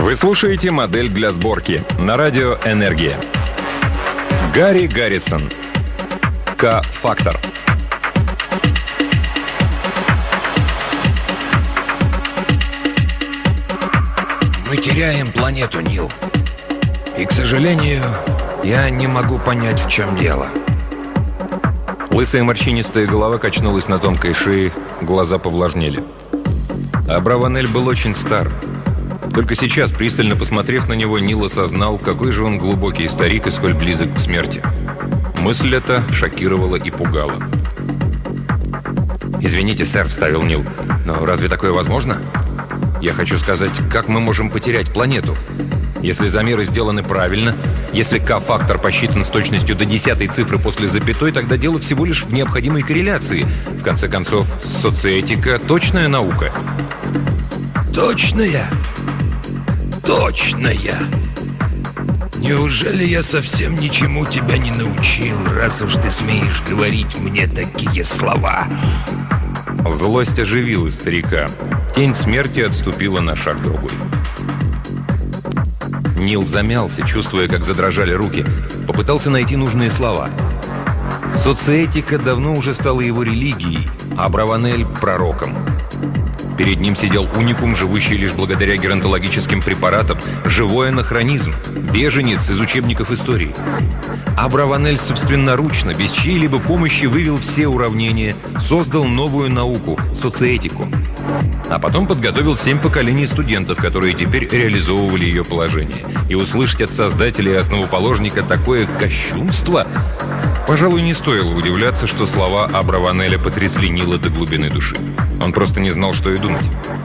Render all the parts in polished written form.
Вы слушаете «Модель для сборки» на радио «Энергия». Гарри Гаррисон. К-фактор. Мы теряем планету, Нил. И, к сожалению, я не могу понять, в чем дело. Лысая морщинистая голова качнулась на тонкой шее, глаза повлажнели. Абраванель был очень стар. Только сейчас, пристально посмотрев на него, Нил осознал, какой же он глубокий старик и сколь близок к смерти. Мысль эта шокировала и пугала. «Извините, сэр», — вставил Нил, — «но разве такое возможно? Я хочу сказать, как мы можем потерять планету? Если замеры сделаны правильно, если К-фактор посчитан с точностью до 10-й цифры после запятой, тогда дело всего лишь в необходимой корреляции. В конце концов, социэтика — точная наука». Точная? Точная? Неужели я совсем ничему тебя не научил, раз уж ты смеешь говорить мне такие слова? Злость оживила старика. Тень смерти отступила на шаг другой. Нил замялся, чувствуя, как задрожали руки. Попытался найти нужные слова. Социэтика давно уже стала его религией, а Абраванель — пророком. Перед ним сидел уникум, живущий лишь благодаря геронтологическим препаратам, живой анахронизм, беженец из учебников истории. Абраванель собственноручно, без чьей-либо помощи, вывел все уравнения, создал новую науку – социэтику. А потом подготовил 7 поколений студентов, которые теперь реализовывали ее положение. И услышать от создателя и основоположника такое кощунство, пожалуй, не стоило удивляться, что слова Абраванеля потрясли Нила до глубины души. Он просто не знал, что и думать.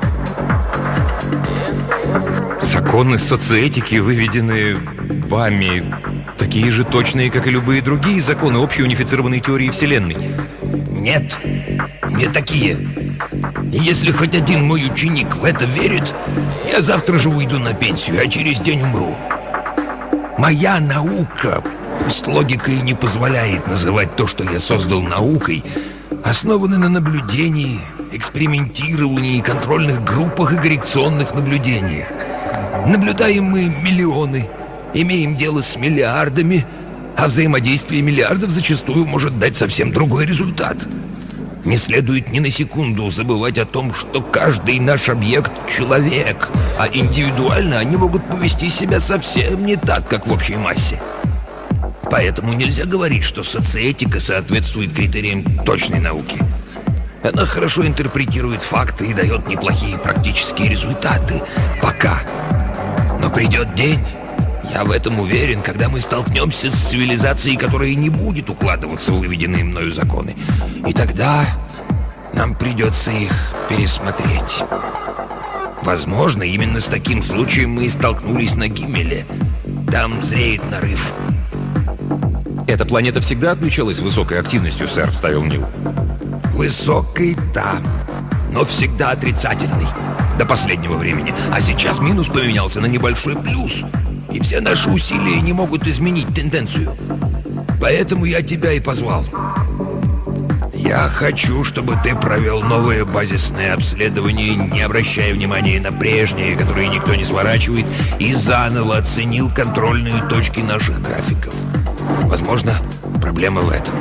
Законы социэтики, выведенные вами, такие же точные, как и любые другие законы общей унифицированной теории Вселенной. Нет, не такие. И если хоть один мой ученик в это верит, я завтра же уйду на пенсию, а через день умру. Моя наука, пусть логика и не позволяет называть то, что я создал наукой, основаны на наблюдении, экспериментировании, контрольных группах и коррекционных наблюдениях. Наблюдаем мы миллионы, имеем дело с миллиардами, а взаимодействие миллиардов зачастую может дать совсем другой результат. Не следует ни на секунду забывать о том, что каждый наш объект — человек, а индивидуально они могут повести себя совсем не так, как в общей массе. Поэтому нельзя говорить, что социэтика соответствует критериям точной науки. Она хорошо интерпретирует факты и дает неплохие практические результаты. Пока. Но придет день, я в этом уверен, когда мы столкнемся с цивилизацией, которая не будет укладываться в выведенные мною законы. И тогда нам придется их пересмотреть. Возможно, именно с таким случаем мы и столкнулись на Гиммеле. Там зреет нарыв. «Эта планета всегда отличалась высокой активностью, сэр», — вставил Нил. Высокой, да, но всегда отрицательный. До последнего времени. А сейчас минус поменялся на небольшой плюс. И все наши усилия не могут изменить тенденцию. Поэтому я тебя и позвал. Я хочу, чтобы ты провел новое базисное обследование, не обращая внимания на прежние, которые никто не сворачивает, и заново оценил контрольные точки наших графиков. Возможно, проблема в этом.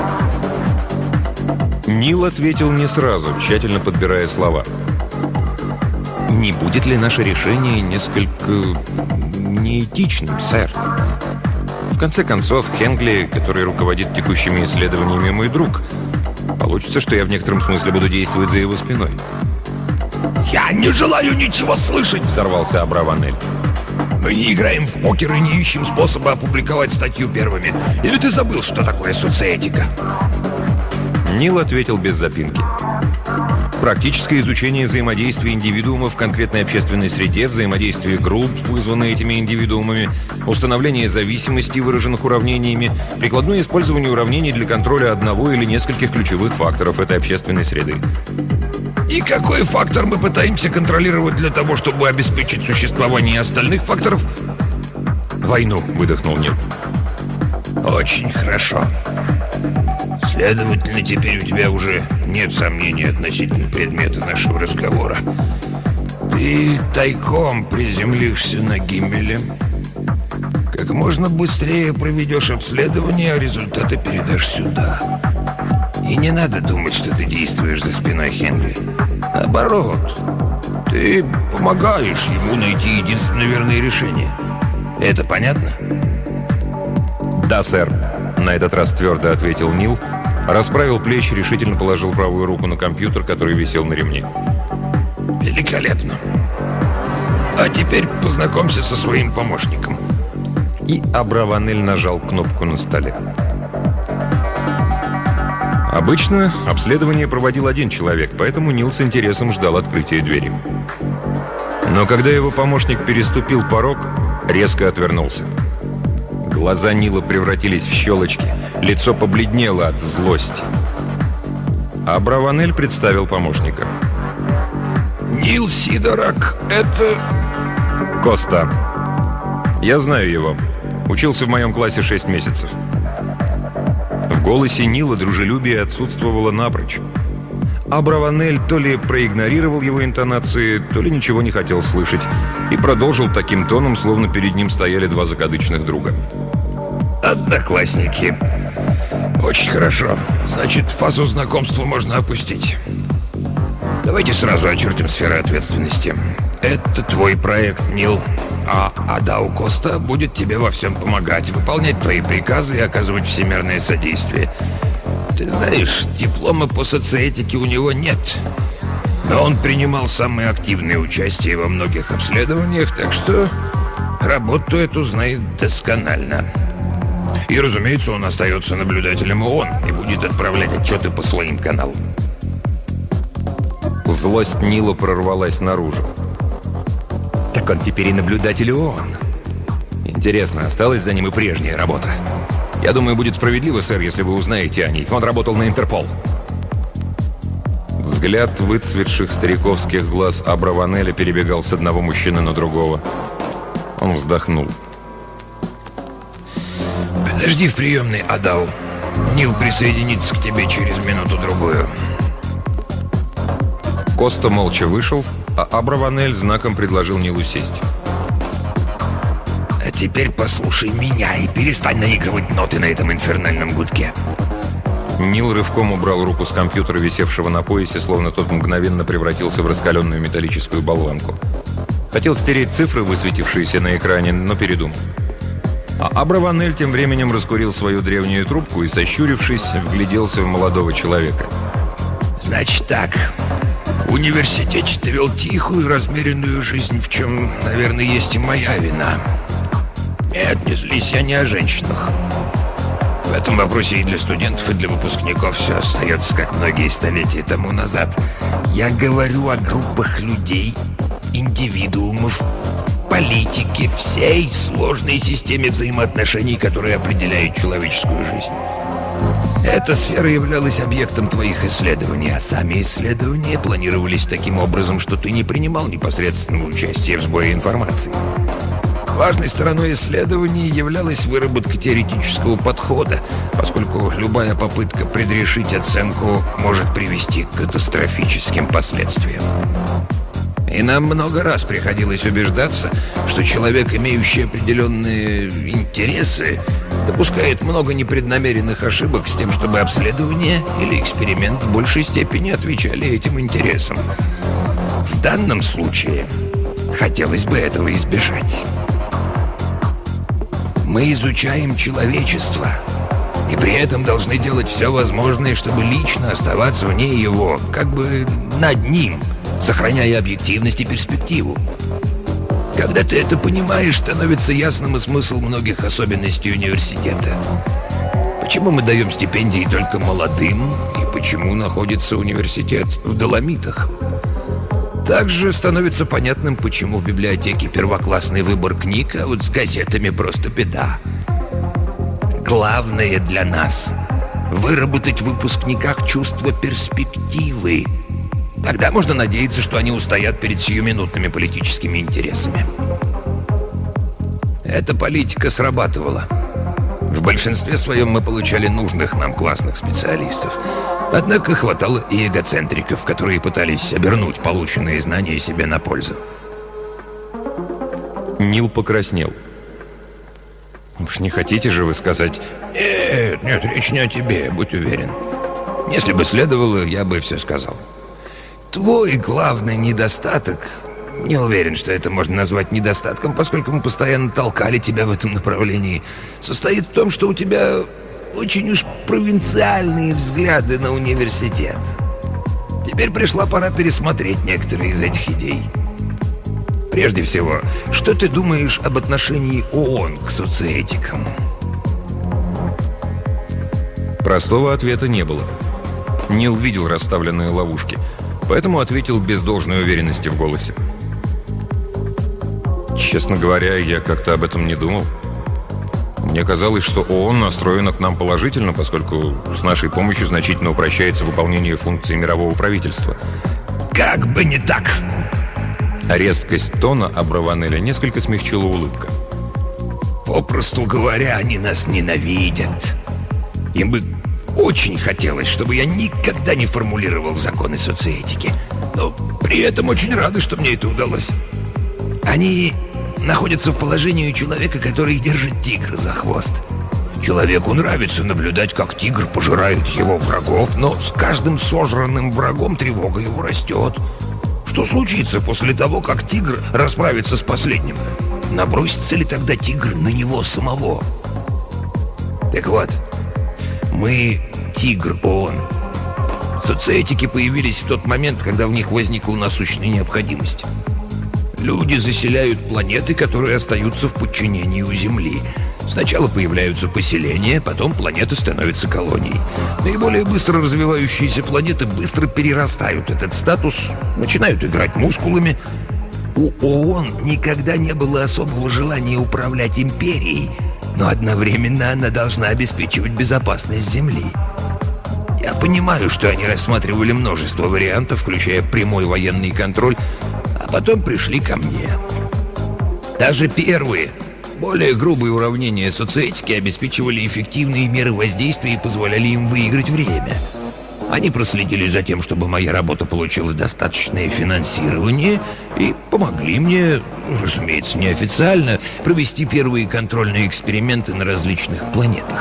Нил ответил не сразу, тщательно подбирая слова. «Не будет ли наше решение несколько неэтичным, сэр? В конце концов, Хенгли, который руководит текущими исследованиями, мой друг. Получится, что я в некотором смысле буду действовать за его спиной». «Я не желаю ничего слышать!» — взорвался Абраванель. «Мы не играем в покер и не ищем способа опубликовать статью первыми. Или ты забыл, что такое социэтика?» Нил ответил без запинки. Практическое изучение взаимодействия индивидуумов в конкретной общественной среде, взаимодействие групп, вызванные этими индивидуумами, установление зависимостей, выраженных уравнениями, прикладное использование уравнений для контроля одного или нескольких ключевых факторов этой общественной среды. И какой фактор мы пытаемся контролировать для того, чтобы обеспечить существование остальных факторов? «Войну», — выдохнул Нил. «Очень хорошо. Следовательно, теперь у тебя уже нет сомнений относительно предмета нашего разговора. Ты тайком приземлишься на Гиммеле. Как можно быстрее проведешь обследование, а результаты передашь сюда. И не надо думать, что ты действуешь за спиной Хенли. Наоборот, ты помогаешь ему найти единственное верное решение. Это понятно? «Да, сэр», — на этот раз твердо ответил Нил, расправил плечи, решительно положил правую руку на компьютер, который висел на ремне. Великолепно. А теперь познакомься со своим помощником. И Абраванель нажал кнопку на столе. Обычно обследование проводил один человек, поэтому Нил с интересом ждал открытия двери. Но когда его помощник переступил порог, резко отвернулся. Глаза Нила превратились в щелочки, лицо побледнело от злости. Абраванель представил помощника. Нил Сидорак, это... Коста. Я знаю его. Учился в моем классе 6 месяцев. В голосе Нила дружелюбие отсутствовало напрочь. Абраванель то ли проигнорировал его интонации, то ли ничего не хотел слышать, и продолжил таким тоном, словно перед ним стояли два закадычных друга. Одноклассники. Очень хорошо. Значит, фазу знакомства можно опустить. Давайте сразу очертим сферы ответственности. Это твой проект, Нил. А Адау Коста будет тебе во всем помогать, выполнять твои приказы и оказывать всемирное содействие. Ты знаешь, диплома по социэтике у него нет. Но он принимал самое активное участие во многих обследованиях, так что работу эту знает досконально. И, разумеется, он остается наблюдателем ООН и будет отправлять отчеты по своим каналам. Злость Нила прорвалась наружу. Так он теперь и наблюдатель ООН. Интересно, осталась за ним и прежняя работа. Я думаю, будет справедливо, сэр, если вы узнаете о ней. Он работал на Интерпол. Взгляд выцветших стариковских глаз Абраванеля перебегал с одного мужчины на другого. Он вздохнул. Подожди в приемной, Адау. Нил присоединится к тебе через минуту-другую. Коста молча вышел, а Абраванель знаком предложил Нилу сесть. А теперь послушай меня и перестань наигрывать ноты на этом инфернальном гудке. Нил рывком убрал руку с компьютера, висевшего на поясе, словно тот мгновенно превратился в раскаленную металлическую болванку. Хотел стереть цифры, высветившиеся на экране, но передумал. А Абраванель тем временем раскурил свою древнюю трубку и, сощурившись, вгляделся в молодого человека. Значит так, в университете ты вел тихую, размеренную жизнь, в чем, наверное, есть и моя вина. Нет, не злись, я не о женщинах. В этом вопросе и для студентов, и для выпускников все остается, как многие столетия тому назад. Я говорю о группах людей, индивидуумов, политики, всей сложной системе взаимоотношений, которые определяют человеческую жизнь. Эта сфера являлась объектом твоих исследований, а сами исследования планировались таким образом, что ты не принимал непосредственного участия в сборе информации. Важной стороной исследований являлась выработка теоретического подхода, поскольку любая попытка предрешить оценку может привести к катастрофическим последствиям. И нам много раз приходилось убеждаться, что человек, имеющий определенные интересы, допускает много непреднамеренных ошибок с тем, чтобы обследование или эксперимент в большей степени отвечали этим интересам. В данном случае хотелось бы этого избежать. Мы изучаем человечество, и при этом должны делать все возможное, чтобы лично оставаться вне его, как бы над ним, сохраняя объективность и перспективу. Когда ты это понимаешь, становится ясным и смысл многих особенностей университета. Почему мы даем стипендии только молодым, и почему находится университет в Доломитах? Также становится понятным, почему в библиотеке первоклассный выбор книг, а вот с газетами просто беда. Главное для нас — выработать в выпускниках чувство перспективы. Тогда можно надеяться, что они устоят перед сиюминутными политическими интересами. Эта политика срабатывала. В большинстве своем мы получали нужных нам классных специалистов. Однако хватало и эгоцентриков, которые пытались обернуть полученные знания себе на пользу. Нил покраснел. «Уж не хотите же вы сказать...» Нет, речь не о тебе, будь уверен. Если бы следовало, я бы все сказал. Твой главный недостаток... Не уверен, что это можно назвать недостатком, поскольку мы постоянно толкали тебя в этом направлении. Состоит в том, что у тебя очень уж провинциальные взгляды на университет. Теперь пришла пора пересмотреть некоторые из этих идей. Прежде всего, что ты думаешь об отношении ООН к социэтикам? Простого ответа не было. Нил видел расставленные ловушки, поэтому ответил без должной уверенности в голосе. Честно говоря, я как-то об этом не думал. Мне казалось, что ООН настроена к нам положительно, поскольку с нашей помощью значительно упрощается выполнение функций мирового правительства. Как бы не так! Резкость тона Абраванеля несколько смягчила улыбка. Попросту говоря, они нас ненавидят. Им бы очень хотелось, чтобы я никогда не формулировал законы социэтики. Но при этом очень рады, что мне это удалось. Они находятся в положении человека, который держит тигра за хвост. Человеку нравится наблюдать, как тигр пожирает его врагов, но с каждым сожранным врагом тревога его растет. Что случится после того, как тигр расправится с последним? Набросится ли тогда тигр на него самого? Так вот, мы тигр ООН. Социэтики появились в тот момент, когда в них возникла насущная необходимость. Люди заселяют планеты, которые остаются в подчинении у Земли. Сначала появляются поселения, потом планеты становятся колонией. Наиболее быстро развивающиеся планеты быстро перерастают этот статус, начинают играть мускулами. У ООН никогда не было особого желания управлять империей, но одновременно она должна обеспечивать безопасность Земли. Я понимаю, что они рассматривали множество вариантов, включая прямой военный контроль, а потом пришли ко мне. Даже первые, более грубые уравнения социэтики обеспечивали эффективные меры воздействия и позволяли им выиграть время. Они проследили за тем, чтобы моя работа получила достаточное финансирование и помогли мне, разумеется, неофициально, провести первые контрольные эксперименты на различных планетах.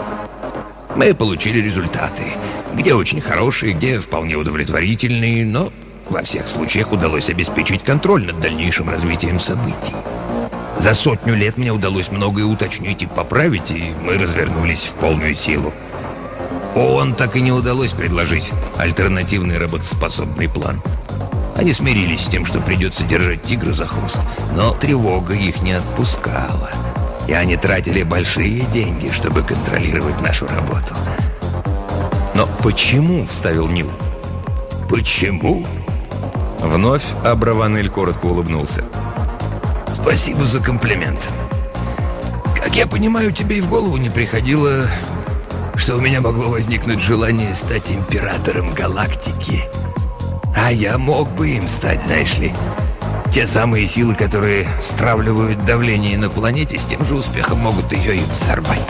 Мы получили результаты, где очень хорошие, где вполне удовлетворительные, но во всех случаях удалось обеспечить контроль над дальнейшим развитием событий. За 100 лет мне удалось многое уточнить и поправить, и мы развернулись в полную силу. ООН так и не удалось предложить альтернативный работоспособный план. Они смирились с тем, что придется держать тигра за хвост, но тревога их не отпускала. И они тратили большие деньги, чтобы контролировать нашу работу. «Но почему?» — вставил Нил. «Почему?» Вновь Абраванель коротко улыбнулся. «Спасибо за комплимент. Как я понимаю, тебе и в голову не приходило, что у меня могло возникнуть желание стать императором галактики. А я мог бы им стать, знаешь ли. Те самые силы, которые стравливают давление на планете, с тем же успехом могут ее и взорвать».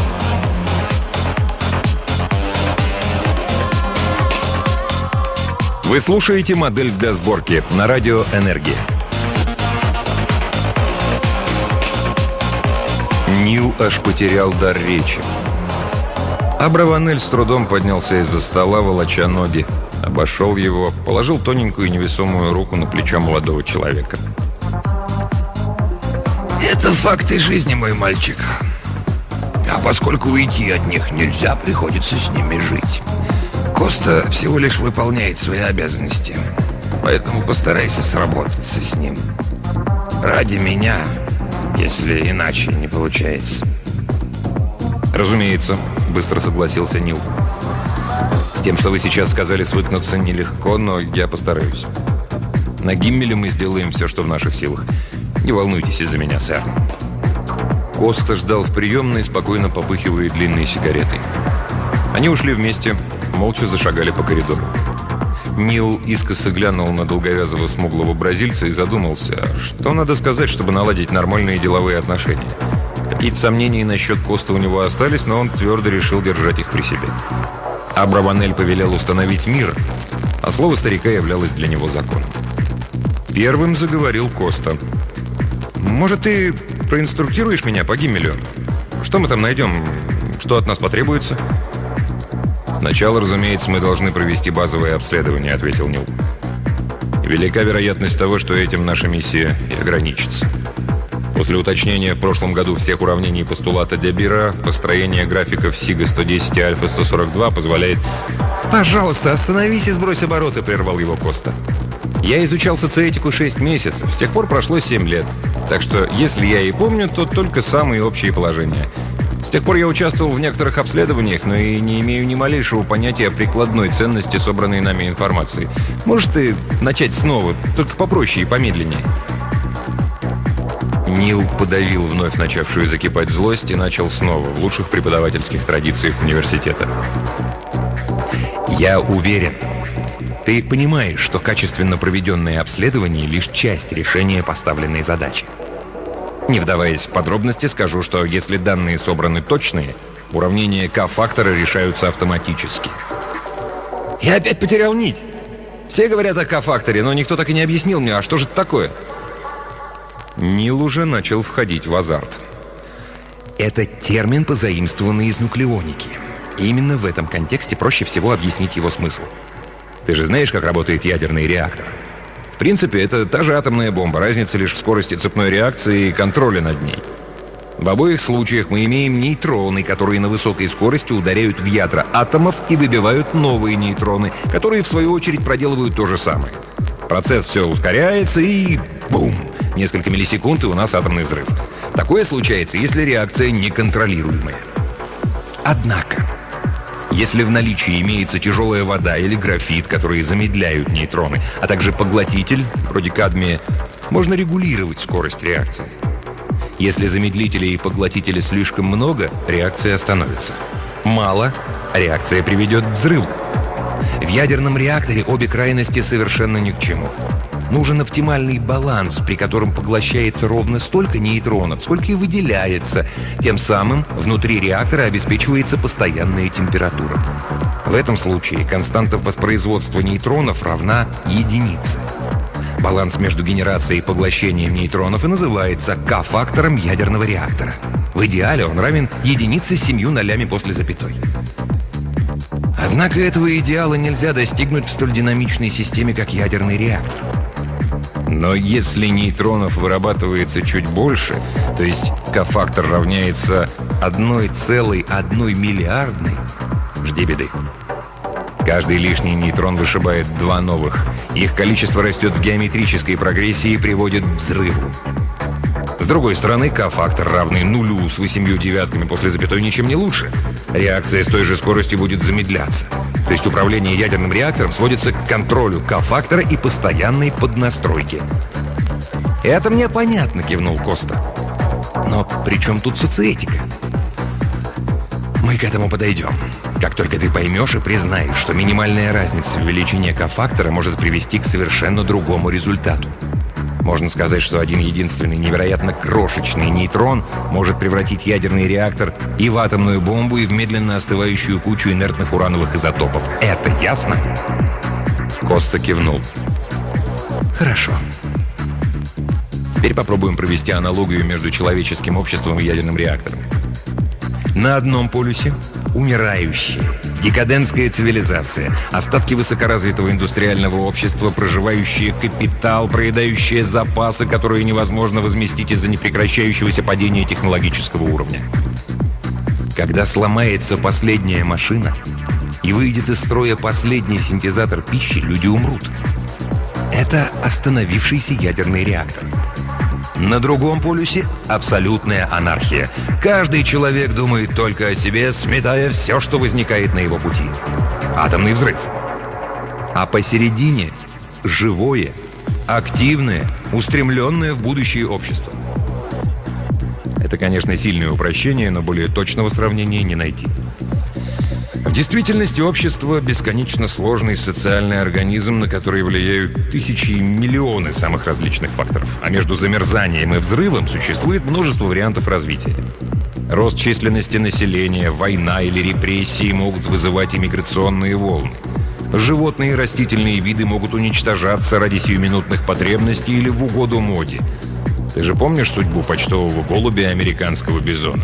Вы слушаете «Модель для сборки» на радио «Энергия». Нил аж потерял дар речи. Абраванель с трудом поднялся из-за стола, волоча ноги, обошел его, положил тоненькую невесомую руку на плечо молодого человека. «Это факты жизни, мой мальчик. А поскольку уйти от них нельзя, приходится с ними жить. Коста всего лишь выполняет свои обязанности, поэтому постарайся сработаться с ним. Ради меня, если иначе не получается». «Разумеется», — быстро согласился Нил. «С тем, что вы сейчас сказали, свыкнуться нелегко, но я постараюсь. На Гиммеле мы сделаем все, что в наших силах. Не волнуйтесь из-за меня, сэр». Коста ждал в приемной, спокойно попыхивая длинной сигаретой. Они ушли вместе, молча зашагали по коридору. Нил искоса глянул на долговязого смуглого бразильца и задумался, что надо сказать, чтобы наладить нормальные деловые отношения. Какие-то сомнения насчет Коста у него остались, но он твердо решил держать их при себе. Абраванель повелел установить мир, а слово старика являлось для него законом. Первым заговорил Коста. «Может, ты проинструктируешь меня по Гиммелю? Что мы там найдем? Что от нас потребуется?» «Сначала, разумеется, мы должны провести базовое обследование», — ответил Нил. «Велика вероятность того, что этим наша миссия и ограничится. После уточнения в прошлом году всех уравнений постулата Дебира, построение графиков Сига-110 и Альфа-142 позволяет...» «Пожалуйста, остановись и сбрось обороты», — прервал его Коста. «Я изучал социэтику 6 месяцев, с тех пор прошло 7 лет. Так что, если я и помню, то только самые общие положения. С тех пор я участвовал в некоторых обследованиях, но и не имею ни малейшего понятия о прикладной ценности собранной нами информации. Можешь ты начать снова, только попроще и помедленнее?» Нил подавил вновь начавшую закипать злость и начал снова, в лучших преподавательских традициях университета. «Я уверен, ты понимаешь, что качественно проведенное обследование — лишь часть решения поставленной задачи. Не вдаваясь в подробности, скажу, что если данные собраны точные, уравнения К-фактора решаются автоматически». «Я опять потерял нить. Все говорят о К-факторе, но никто так и не объяснил мне, а что же это такое?» Нил уже начал входить в азарт. «Это термин, позаимствованный из нуклеоники. И именно в этом контексте проще всего объяснить его смысл. Ты же знаешь, как работает ядерный реактор? В принципе, это та же атомная бомба, разница лишь в скорости цепной реакции и контроле над ней. В обоих случаях мы имеем нейтроны, которые на высокой скорости ударяют в ядра атомов и выбивают новые нейтроны, которые, в свою очередь, проделывают то же самое. Процесс все ускоряется и... бум! Несколько миллисекунд, и у нас атомный взрыв. Такое случается, если реакция неконтролируемая. Однако, если в наличии имеется тяжелая вода или графит, которые замедляют нейтроны, а также поглотитель, вроде кадмия, можно регулировать скорость реакции. Если замедлителей и поглотителей слишком много, реакция остановится. Мало, реакция приведет к взрыву. В ядерном реакторе обе крайности совершенно ни к чему. Нужен оптимальный баланс, при котором поглощается ровно столько нейтронов, сколько и выделяется. Тем самым внутри реактора обеспечивается постоянная температура. В этом случае константа воспроизводства нейтронов равна единице. Баланс между генерацией и поглощением нейтронов и называется К-фактором ядерного реактора. В идеале он равен единице с 7 нолями после запятой. Однако этого идеала нельзя достигнуть в столь динамичной системе, как ядерный реактор. Но если нейтронов вырабатывается чуть больше, то есть К-фактор равняется 1,1 миллиардной, жди беды. Каждый лишний нейтрон вышибает 2 новых. Их количество растет в геометрической прогрессии и приводит к взрыву. С другой стороны, К-фактор, равный нулю с 8 девятками после запятой, ничем не лучше. Реакция с той же скоростью будет замедляться. То есть управление ядерным реактором сводится к контролю К-фактора и постоянной поднастройке. «Это мне понятно», — кивнул Коста. «Но при чем тут социэтика?» «Мы к этому подойдем. Как только ты поймешь и признаешь, что минимальная разница в величине К-фактора может привести к совершенно другому результату. Можно сказать, что один единственный невероятно крошечный нейтрон может превратить ядерный реактор и в атомную бомбу, и в медленно остывающую кучу инертных урановых изотопов. Это ясно?» Коста кивнул. «Хорошо. Теперь попробуем провести аналогию между человеческим обществом и ядерным реактором. На одном полюсе умирающая, декадентская цивилизация, остатки высокоразвитого индустриального общества, проживающие капитал, проедающие запасы, которые невозможно возместить из-за непрекращающегося падения технологического уровня. Когда сломается последняя машина и выйдет из строя последний синтезатор пищи, люди умрут. Это остановившийся ядерный реактор. На другом полюсе абсолютная анархия. Каждый человек думает только о себе, сметая все, что возникает на его пути. Атомный взрыв. А посередине живое, активное, устремленное в будущее общество. Это, конечно, сильное упрощение, но более точного сравнения не найти. В действительности общество — бесконечно сложный социальный организм, на который влияют тысячи и миллионы самых различных факторов. А между замерзанием и взрывом существует множество вариантов развития. Рост численности населения, война или репрессии могут вызывать иммиграционные волны. Животные и растительные виды могут уничтожаться ради сиюминутных потребностей или в угоду моде. Ты же помнишь судьбу почтового голубя и американского бизона?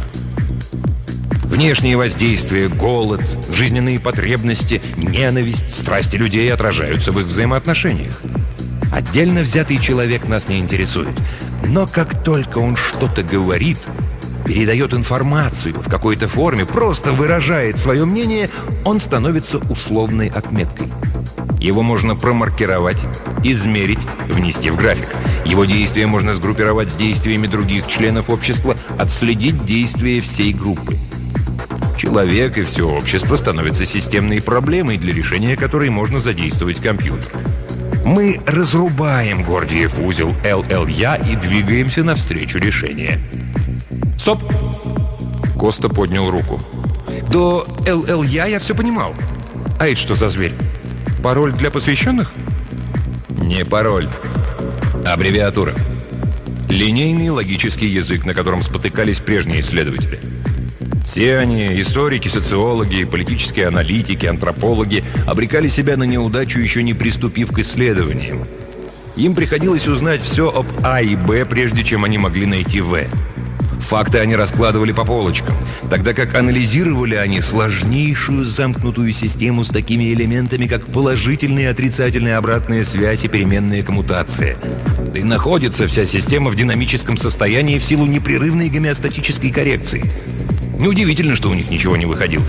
Внешние воздействия, голод, жизненные потребности, ненависть, страсти людей отражаются в их взаимоотношениях. Отдельно взятый человек нас не интересует. Но как только он что-то говорит, передает информацию в какой-то форме, просто выражает свое мнение, он становится условной отметкой. Его можно промаркировать, измерить, внести в график. Его действия можно сгруппировать с действиями других членов общества, отследить действия всей группы. Человек и все общество становятся системной проблемой, для решения которой можно задействовать компьютер. Мы разрубаем Гордиев узел ЛЛЯ и двигаемся навстречу решения. Стоп! Коста поднял руку. До ЛЛЯ я все понимал. А это что за зверь? Пароль для посвященных? Не пароль. Аббревиатура. Линейный логический язык, на котором спотыкались прежние исследователи. Все они, историки, социологи, политические аналитики, антропологи, обрекали себя на неудачу, еще не приступив к исследованиям. Им приходилось узнать все об А и Б, прежде чем они могли найти В. Факты они раскладывали по полочкам, тогда как анализировали они сложнейшую замкнутую систему с такими элементами, как положительная и отрицательная обратная связь и переменная коммутация. Да и находится вся система в динамическом состоянии в силу непрерывной гомеостатической коррекции. Неудивительно, что у них ничего не выходило.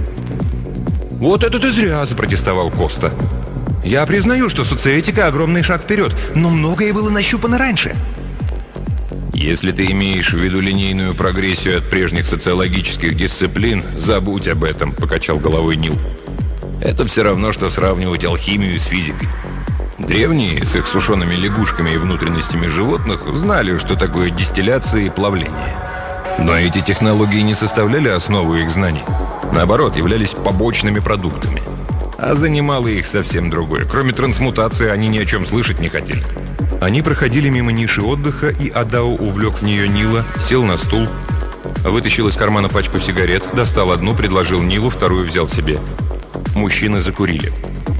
«Вот это ты зря!» – запротестовал Коста. «Я признаю, что социэтика – огромный шаг вперед, но многое было нащупано раньше». «Если ты имеешь в виду линейную прогрессию от прежних социологических дисциплин, забудь об этом», – покачал головой Нил. «Это все равно, что сравнивать алхимию с физикой. Древние, с их сушеными лягушками и внутренностями животных, знали, что такое дистилляция и плавление. Но эти технологии не составляли основу их знаний. Наоборот, являлись побочными продуктами. А занимало их совсем другое. Кроме трансмутации, они ни о чем слышать не хотели». Они проходили мимо ниши отдыха, и Адау увлек в нее Нила, сел на стул, вытащил из кармана пачку сигарет, достал одну, предложил Нилу, вторую взял себе. Мужчины закурили.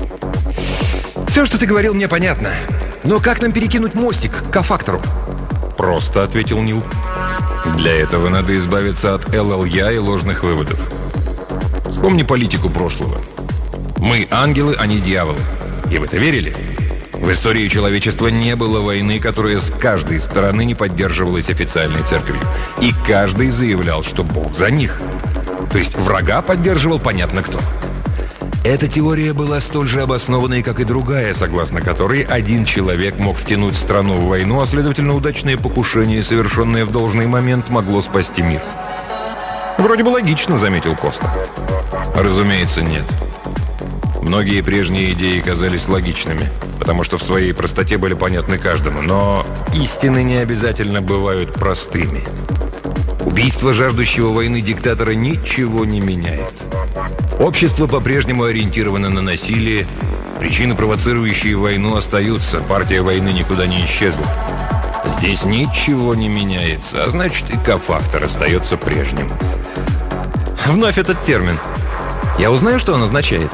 «Все, что ты говорил, мне понятно. Но как нам перекинуть мостик к К-фактору?» «Просто», — ответил Нил. «Для этого надо избавиться от ЛЛЯ и ложных выводов. Вспомни политику прошлого. Мы ангелы, а не дьяволы. И в это верили? В истории человечества не было войны, которая с каждой стороны не поддерживалась официальной церковью. И каждый заявлял, что Бог за них. То есть врага поддерживал понятно кто. Эта теория была столь же обоснованной, как и другая, согласно которой один человек мог втянуть страну в войну, а следовательно удачное покушение, совершенное в должный момент, могло спасти мир. «Вроде бы логично», — заметил Коста. «Разумеется, нет. Многие прежние идеи казались логичными, потому что в своей простоте были понятны каждому, но истины не обязательно бывают простыми. Убийство жаждущего войны диктатора ничего не меняет. Общество по-прежнему ориентировано на насилие, причины, провоцирующие войну, остаются, партия войны никуда не исчезла. Здесь ничего не меняется, а значит и К-фактор остается прежним». «Вновь этот термин. Я узнаю, что он означает?»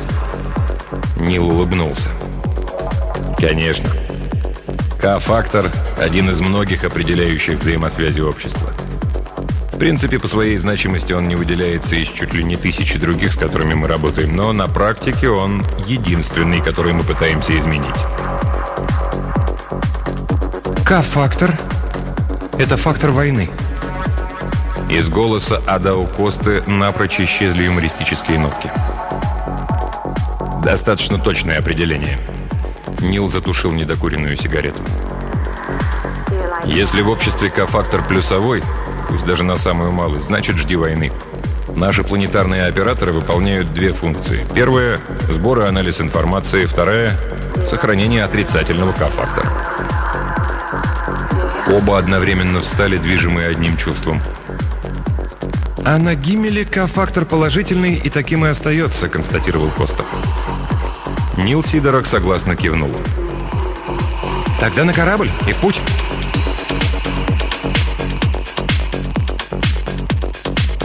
Нил улыбнулся. «Конечно. К-фактор – один из многих определяющих взаимосвязи общества. В принципе, по своей значимости он не выделяется из чуть ли не тысячи других, с которыми мы работаем, но на практике он единственный, который мы пытаемся изменить». «К-фактор – это фактор войны». Из голоса Адау Косты напрочь исчезли юмористические нотки. «Достаточно точное определение». Нил затушил недокуренную сигарету. «Если в обществе К-фактор плюсовой, пусть даже на самую малость, значит, жди войны. Наши планетарные операторы выполняют две функции. Первая – сбор и анализ информации. Вторая – сохранение отрицательного К-фактора». Оба одновременно встали, движимые одним чувством. «А на Гиммеле К-фактор положительный и таким и остается», — констатировал Коста. Нил Сидорак согласно кивнул. «Тогда на корабль и в путь».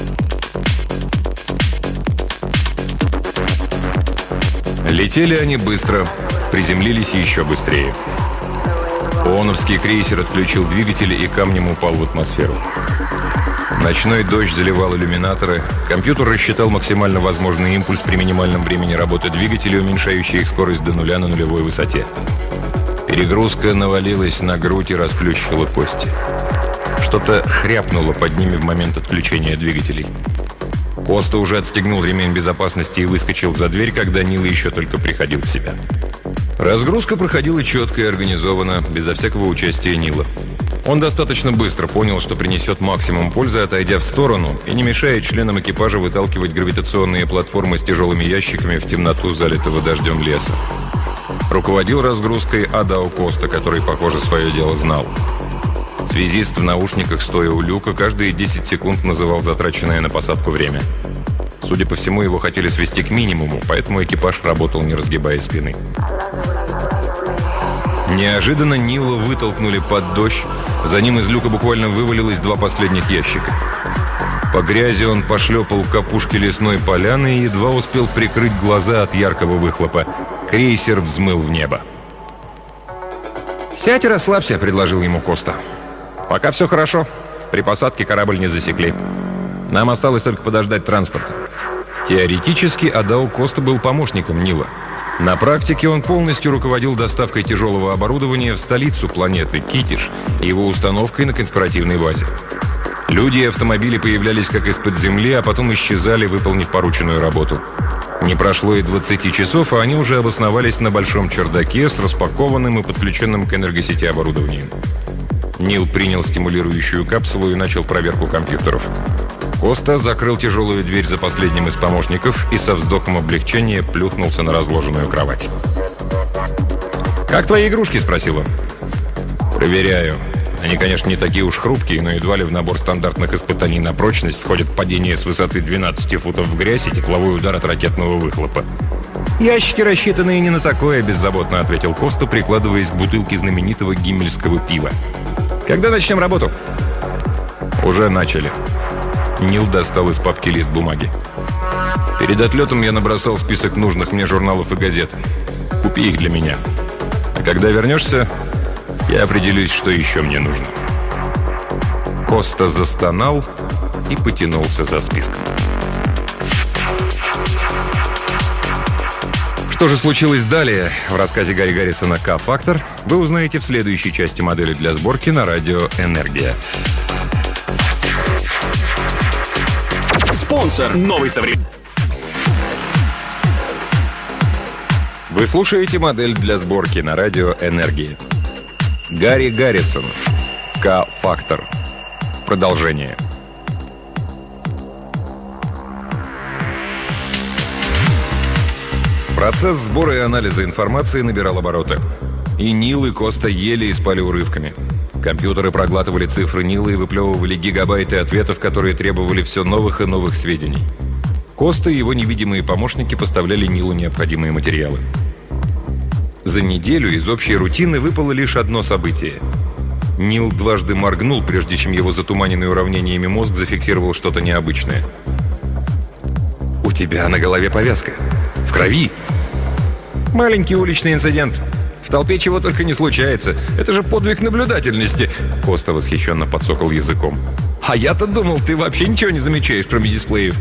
Летели они быстро, приземлились еще быстрее. ООНовский крейсер отключил двигатели и камнем упал в атмосферу. Ночной дождь заливал иллюминаторы. Компьютер рассчитал максимально возможный импульс при минимальном времени работы двигателей, уменьшающий их скорость до нуля на нулевой высоте. Перегрузка навалилась на грудь и расплющила кости. Что-то хряпнуло под ними в момент отключения двигателей. Коста уже отстегнул ремень безопасности и выскочил за дверь, когда Нил еще только приходил в себя. Разгрузка проходила четко и организованно, безо всякого участия Нила. Он достаточно быстро понял, что принесет максимум пользы, отойдя в сторону и не мешая членам экипажа выталкивать гравитационные платформы с тяжелыми ящиками в темноту залитого дождем леса. Руководил разгрузкой Адао Коста, который, похоже, свое дело знал. Связист в наушниках, стоя у люка, каждые 10 секунд называл затраченное на посадку время. Судя по всему, его хотели свести к минимуму, поэтому экипаж работал, не разгибая спины. Неожиданно Нила вытолкнули под дождь. За ним из люка буквально вывалилось 2 последних ящика. По грязи он пошлепал к опушке лесной поляны и едва успел прикрыть глаза от яркого выхлопа. Крейсер взмыл в небо. «Сядь и расслабься», — предложил ему Коста. «Пока все хорошо. При посадке корабль не засекли. Нам осталось только подождать транспорта». Теоретически Адао Коста был помощником Нила. На практике он полностью руководил доставкой тяжелого оборудования в столицу планеты, Китиш, и его установкой на конспиративной базе. Люди и автомобили появлялись как из-под земли, а потом исчезали, выполнив порученную работу. Не прошло и 20 часов, а они уже обосновались на большом чердаке с распакованным и подключенным к энергосети оборудованием. Нил принял стимулирующую капсулу и начал проверку компьютеров. Коста закрыл тяжелую дверь за последним из помощников и со вздохом облегчения плюхнулся на разложенную кровать. «Как твои игрушки?» – спросил он. «Проверяю. Они, конечно, не такие уж хрупкие, но едва ли в набор стандартных испытаний на прочность входит падение с высоты 12 футов в грязь и тепловой удар от ракетного выхлопа». «Ящики рассчитаны и не на такое», – беззаботно ответил Коста, прикладываясь к бутылке знаменитого гиммельского пива. «Когда начнем работу?» «Уже начали». Нил достал из папки лист бумаги. «Перед отлетом я набросал список нужных мне журналов и газет. Купи их для меня. А когда вернешься, я определюсь, что еще мне нужно». Коста застонал и потянулся за списком. Что же случилось далее в рассказе Гарри Гаррисона «К-фактор» вы узнаете в следующей части модели для сборки на радио «Энергия». Спонсор новый современный. Вы слушаете модель для сборки на радио «Энергия». Гарри Гаррисон. «К-фактор». Продолжение. Процесс сбора и анализа информации набирал обороты. И Нил, и Коста ели и спали урывками. Компьютеры проглатывали цифры Нила и выплевывали гигабайты ответов, которые требовали все новых и новых сведений. Коста и его невидимые помощники поставляли Нилу необходимые материалы. За неделю из общей рутины выпало лишь одно событие. Нил дважды моргнул, прежде чем его затуманенный уравнениями мозг зафиксировал что-то необычное. «У тебя на голове повязка. В крови!» «Маленький уличный инцидент. В толпе чего только не случается. Это же подвиг наблюдательности!» Коста восхищенно подсокал языком. «А я-то думал, ты вообще ничего не замечаешь, кроме дисплеев».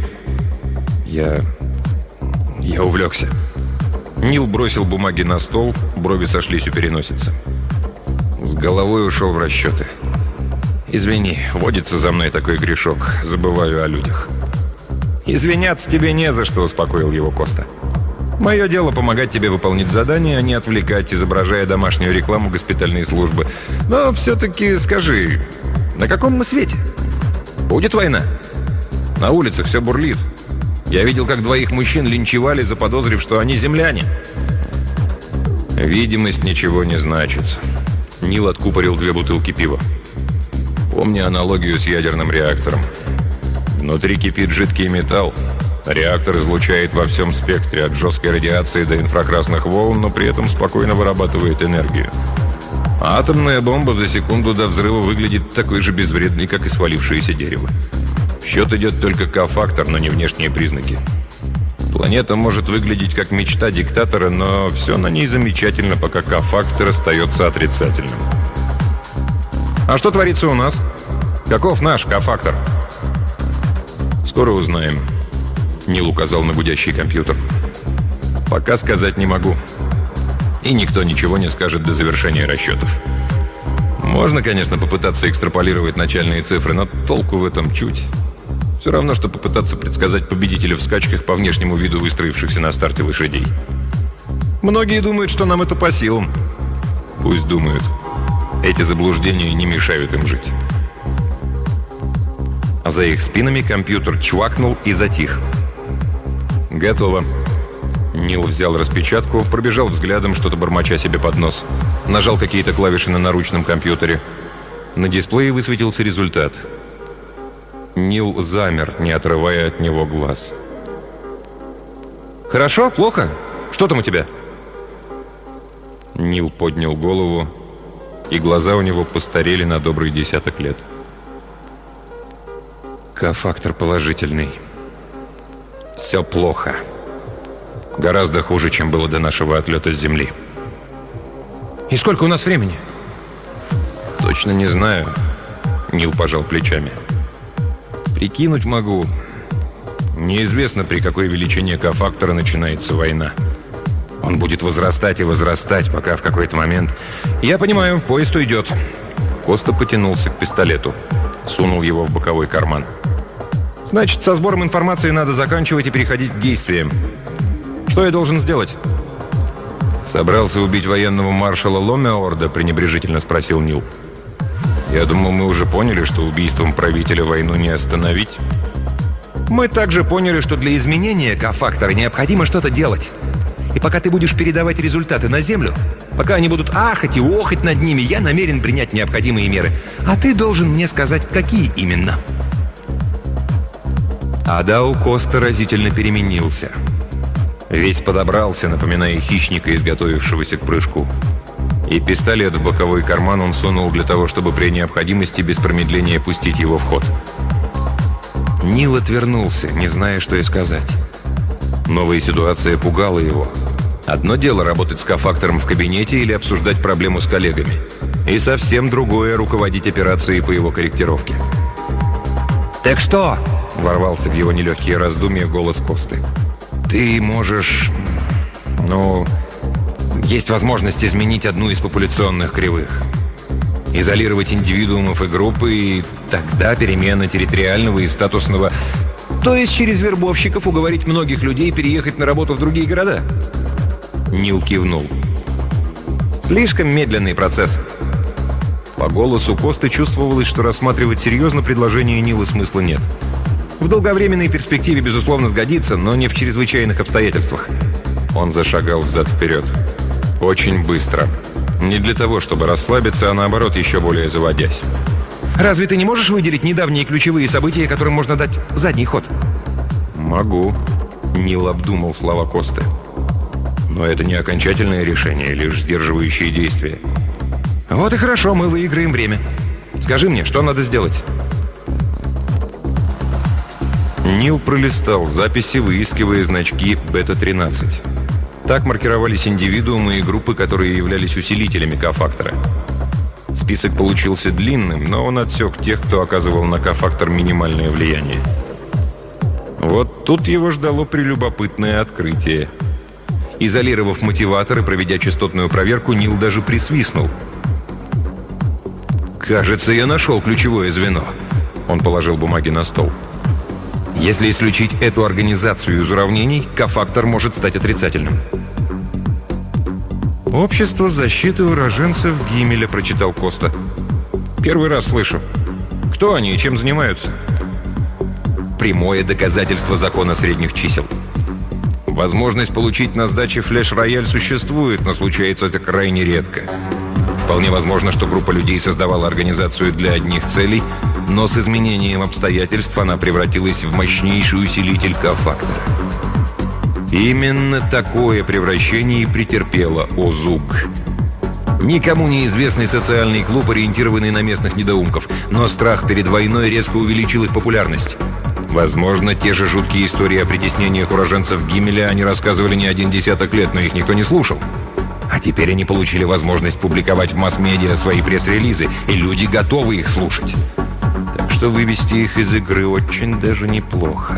Я увлекся. Нил бросил бумаги на стол, брови сошлись у переносицы. С головой ушел в расчеты. «Извини, водится за мной такой грешок. Забываю о людях». «Извиняться тебе не за что», — успокоил его Коста. «Мое дело помогать тебе выполнить задание, а не отвлекать, изображая домашнюю рекламу госпитальной службы. Но все-таки скажи, на каком мы свете? Будет война? На улицах все бурлит. Я видел, как двоих мужчин линчевали, заподозрив, что они земляне». «Видимость ничего не значит». Нил откупорил 2 бутылки пива. «Помни аналогию с ядерным реактором. Внутри кипит жидкий металл. Реактор излучает во всем спектре, от жесткой радиации до инфракрасных волн, но при этом спокойно вырабатывает энергию. А атомная бомба за секунду до взрыва выглядит такой же безвредной, как и свалившееся дерево. В счет идет только К-фактор, но не внешние признаки. Планета может выглядеть как мечта диктатора, но все на ней замечательно, пока К-фактор остается отрицательным. А что творится у нас? Каков наш К-фактор? Скоро узнаем. Нил указал на гудящий компьютер. Пока сказать не могу. И никто ничего не скажет до завершения расчетов. Можно, конечно, попытаться экстраполировать начальные цифры, но толку в этом чуть. Все равно, что попытаться предсказать победителя в скачках по внешнему виду выстроившихся на старте лошадей. Многие думают, что нам это по силам. Пусть думают. Эти заблуждения не мешают им жить. А за их спинами компьютер чвакнул и затих. Готово. Нил взял распечатку, пробежал взглядом, что-то бормоча себе под нос. Нажал какие-то клавиши на наручном компьютере. На дисплее высветился результат. Нил замер, не отрывая от него глаз. «Хорошо? Плохо? Что там у тебя?» Нил поднял голову, и глаза у него постарели на добрый 10 лет. К-фактор положительный. Все плохо. Гораздо хуже, чем было до нашего отлета с Земли. И сколько у нас времени? Точно не знаю. Нил пожал плечами. Прикинуть могу. Неизвестно, при какой величине К-фактора начинается война. Он будет возрастать и возрастать, пока в какой-то момент... Я понимаю, поезд уйдет. Коста потянулся к пистолету. Сунул его в боковой карман. Значит, со сбором информации надо заканчивать и переходить к действиям. Что я должен сделать? Собрался убить военного маршала Ломеорда, пренебрежительно спросил Нил. Я думал, мы уже поняли, что убийством правителя войну не остановить. Мы также поняли, что для изменения К-фактора необходимо что-то делать. И пока ты будешь передавать результаты на Землю, пока они будут ахать и охать над ними, я намерен принять необходимые меры. А ты должен мне сказать, какие именно. Адау Коста разительно переменился. Весь подобрался, напоминая хищника, изготовившегося к прыжку. И пистолет в боковой карман он сунул для того, чтобы при необходимости без промедления пустить его в ход. Нил отвернулся, не зная, что и сказать. Новая ситуация пугала его. Одно дело работать с К-фактором в кабинете или обсуждать проблему с коллегами. И совсем другое — руководить операцией по его корректировке. «Так что?» — ворвался в его нелегкие раздумья голос Косты. «Ты можешь... есть возможность изменить одну из популяционных кривых. Изолировать индивидуумов и группы, и тогда перемена территориального и статусного... То есть через вербовщиков уговорить многих людей переехать на работу в другие города?» Нил кивнул. «Слишком медленный процесс». По голосу Косты чувствовалось, что рассматривать серьезно предложение Нила смысла нет. В долговременной перспективе, безусловно, сгодится, но не в чрезвычайных обстоятельствах. Он зашагал взад-вперед. Очень быстро. Не для того, чтобы расслабиться, а наоборот, еще более заводясь. «Разве ты не можешь выделить недавние ключевые события, которым можно дать задний ход?» «Могу», — Нил обдумал слова Косты. «Но это не окончательное решение, лишь сдерживающие действия». «Вот и хорошо, мы выиграем время. Скажи мне, что надо сделать?» Нил пролистал записи, выискивая значки бета-13. Так маркировались индивидуумы и группы, которые являлись усилителями К-фактора. Список получился длинным, но он отсек тех, кто оказывал на К-фактор минимальное влияние. Вот тут его ждало прелюбопытное открытие. Изолировав мотиватор и проведя частотную проверку, Нил даже присвистнул. «Кажется, я нашел ключевое звено». Он положил бумаги на стол. «Если исключить эту организацию из уравнений, К-фактор может стать отрицательным». «Общество защиты уроженцев Гиммеля», — прочитал Коста. «Первый раз слышу. Кто они и чем занимаются?» «Прямое доказательство закона средних чисел. Возможность получить на сдаче флеш-рояль существует, но случается это крайне редко. Вполне возможно, что группа людей создавала организацию для одних целей, но с изменением обстоятельств она превратилась в мощнейший усилитель К-фактора. Именно такое превращение и претерпела ОЗУГ. Никому неизвестный социальный клуб, ориентированный на местных недоумков, но страх перед войной резко увеличил их популярность. Возможно, те же жуткие истории о притеснениях уроженцев Гиммеля они рассказывали не один десяток лет, но их никто не слушал. А теперь они получили возможность публиковать в масс-медиа свои пресс-релизы, и люди готовы их слушать. Так что вывести их из игры очень даже неплохо.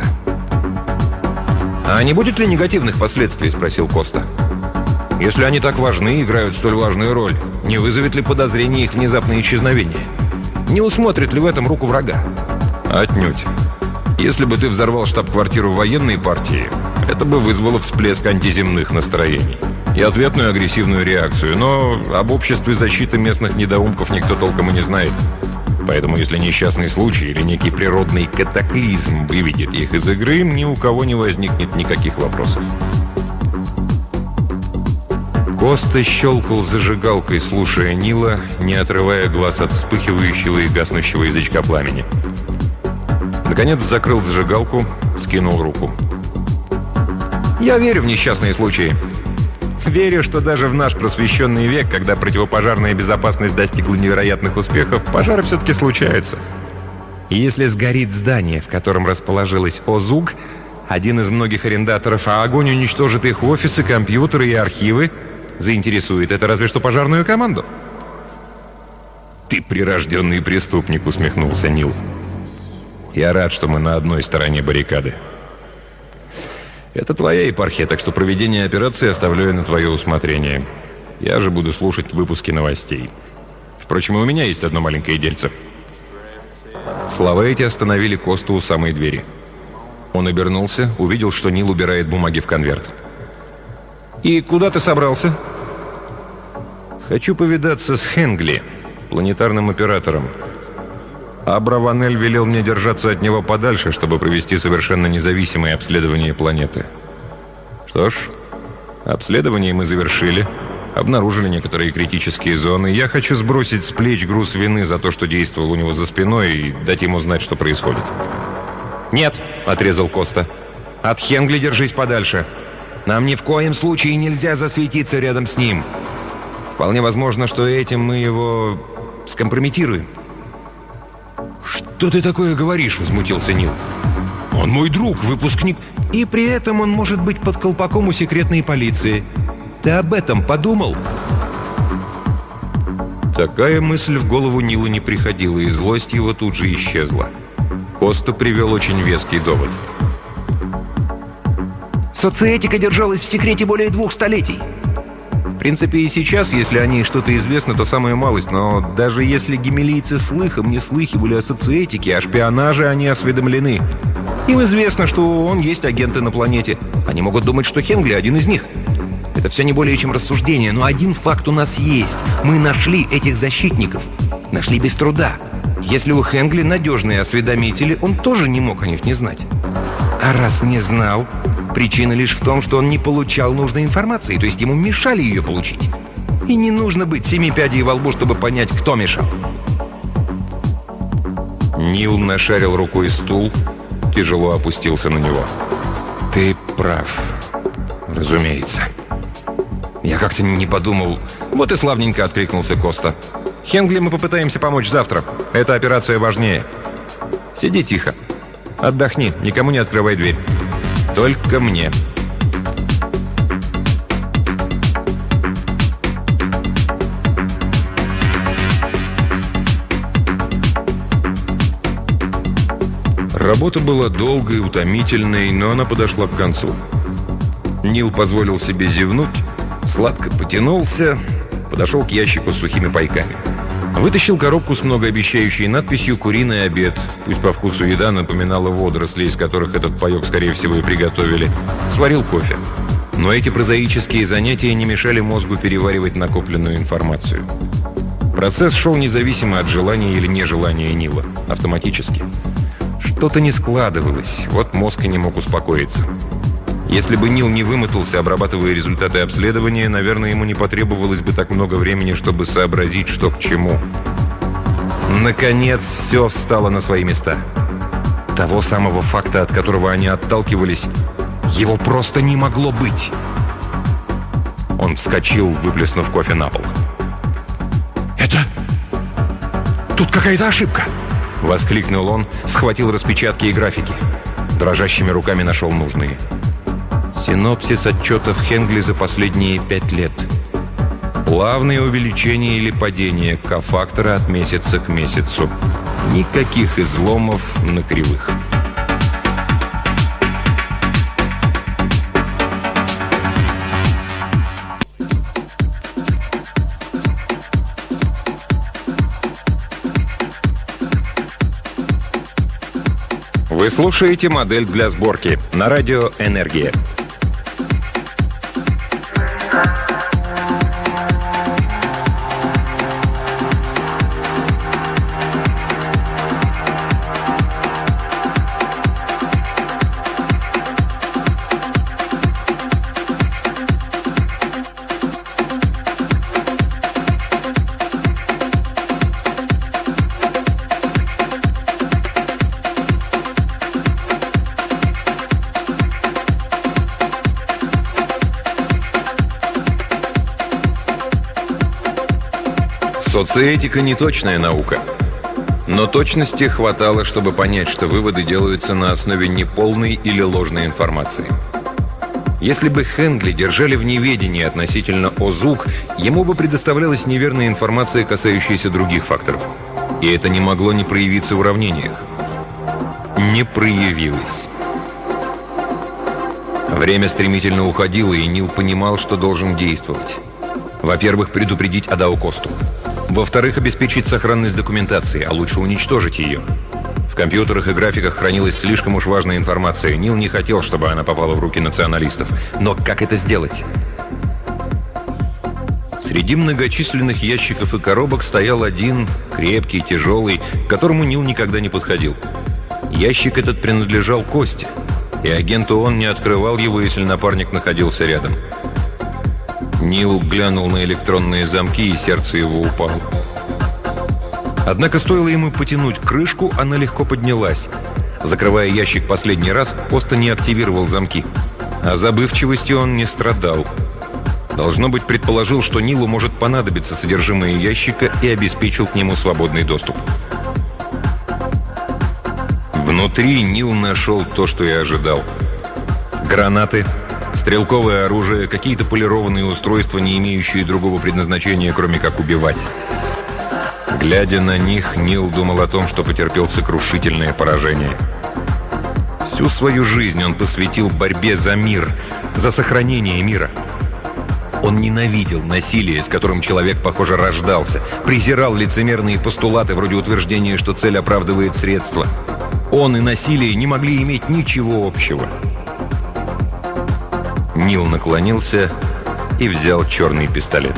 «А не будет ли негативных последствий?» – спросил Коста. «Если они так важны и играют столь важную роль, не вызовет ли подозрений их внезапное исчезновение? Не усмотрит ли в этом руку врага?» «Отнюдь. Если бы ты взорвал штаб-квартиру военной партии, это бы вызвало всплеск антиземных настроений и ответную агрессивную реакцию, но об обществе защиты местных недоумков никто толком и не знает. Поэтому если несчастный случай или некий природный катаклизм выведет их из игры, ни у кого не возникнет никаких вопросов». Коста щелкал зажигалкой, слушая Нила, не отрывая глаз от вспыхивающего и гаснущего язычка пламени. Наконец закрыл зажигалку, скинул руку. «Я верю в несчастные случаи. Верю, что даже в наш просвещенный век, когда противопожарная безопасность достигла невероятных успехов, пожары все-таки случаются. И если сгорит здание, в котором расположилась ОЗУГ, один из многих арендаторов, а огонь уничтожит их офисы, компьютеры и архивы, заинтересует это разве что пожарную команду». «Ты прирожденный преступник», — усмехнулся Нил. «Я рад, что мы на одной стороне баррикады. Это твоя епархия, так что проведение операции оставляю на твое усмотрение. Я же буду слушать выпуски новостей. Впрочем, и у меня есть одно маленькое дельце». Слова эти остановили Косту у самой двери. Он обернулся, увидел, что Нил убирает бумаги в конверт. «И куда ты собрался?» «Хочу повидаться с Хенгли, планетарным оператором. Абраванель велел мне держаться от него подальше, чтобы провести совершенно независимое обследование планеты. Что ж, обследование мы завершили, обнаружили некоторые критические зоны. Я хочу сбросить с плеч груз вины за то, что действовал у него за спиной, и дать ему знать, что происходит». «Нет», — отрезал Коста, — «от Хенгли держись подальше. Нам ни в коем случае нельзя засветиться рядом с ним. Вполне возможно, что этим мы его скомпрометируем». «Что ты такое говоришь?» — возмутился Нил. «Он мой друг, выпускник, и при этом он может быть под колпаком у секретной полиции. Ты об этом подумал?» Такая мысль в голову Нилу не приходила, и злость его тут же исчезла. Коста привел очень веский довод. «Социэтика держалась в секрете более 2 столетий. В принципе, и сейчас, если о ней что-то известно, то самую малость, но даже если гиммелийцы слыхом не слыхивали о социэтике, о шпионаже они осведомлены. Им известно, что он есть агенты на планете. Они могут думать, что Хенгли один из них. Это все не более чем рассуждение, но один факт у нас есть. Мы нашли этих защитников. Нашли без труда. Если у Хенгли надежные осведомители, он тоже не мог о них не знать. А раз не знал, причина лишь в том, что он не получал нужной информации, то есть ему мешали ее получить. И не нужно быть 7 пядей во лбу, чтобы понять, кто мешал». Нил нашарил рукой стул, тяжело опустился на него. «Ты прав, разумеется. Я как-то не подумал...» «Вот и славненько», — откликнулся Коста. «Хенгли мы попытаемся помочь завтра. Эта операция важнее. Сиди тихо. Отдохни, никому не открывай дверь. Только мне». Работа была долгой, утомительной, но она подошла к концу. Нил позволил себе зевнуть, сладко потянулся, подошел к ящику с сухими пайками. Вытащил коробку с многообещающей надписью «Куриный обед». Пусть по вкусу еда напоминала водоросли, из которых этот паёк, скорее всего, и приготовили. Сварил кофе. Но эти прозаические занятия не мешали мозгу переваривать накопленную информацию. Процесс шел независимо от желания или нежелания Нила. Автоматически. Что-то не складывалось. Вот мозг и не мог успокоиться. Если бы Нил не вымотался, обрабатывая результаты обследования, наверное, ему не потребовалось бы так много времени, чтобы сообразить, что к чему. Наконец, все встало на свои места. Того самого факта, от которого они отталкивались, его просто не могло быть. Он вскочил, выплеснув кофе на пол. «Это... Тут какая-то ошибка!» — воскликнул он, схватил распечатки и графики. Дрожащими руками нашел нужные. Синопсис отчетов Хенгли за последние 5 лет. Плавное увеличение или падение К-фактора от месяца к месяцу. Никаких изломов на кривых. Вы слушаете «Модель для сборки» на радио «Энергия». Социэтика не точная наука, но точности хватало, чтобы понять, что выводы делаются на основе неполной или ложной информации. Если бы Хенгли держали в неведении относительно ОЗУК, ему бы предоставлялась неверная информация, касающаяся других факторов. И это не могло не проявиться в уравнениях. Не проявилось. Время стремительно уходило, и Нил понимал, что должен действовать. Во-первых, предупредить Адао Косту. Во-вторых, обеспечить сохранность документации, а лучше уничтожить ее. В компьютерах и графиках хранилась слишком уж важная информация. Нил не хотел, чтобы она попала в руки националистов. Но как это сделать? Среди многочисленных ящиков и коробок стоял один, крепкий, тяжелый, к которому Нил никогда не подходил. Ящик этот принадлежал Косте, и агент ООН не открывал его, если напарник находился рядом. Нил глянул на электронные замки, и сердце его упало. Однако стоило ему потянуть крышку, она легко поднялась. Закрывая ящик последний раз, Коста не активировал замки. А забывчивостью он не страдал. Должно быть, предположил, что Нилу может понадобиться содержимое ящика, и обеспечил к нему свободный доступ. Внутри Нил нашел то, что и ожидал. Гранаты, стрелковое оружие, какие-то полированные устройства, не имеющие другого предназначения, кроме как убивать. Глядя на них, Нил думал о том, что потерпел сокрушительное поражение. Всю свою жизнь он посвятил борьбе за мир, за сохранение мира. Он ненавидел насилие, с которым человек, похоже, рождался, презирал лицемерные постулаты вроде утверждения, что цель оправдывает средства. Он и насилие не могли иметь ничего общего. Нил наклонился и взял черный пистолет.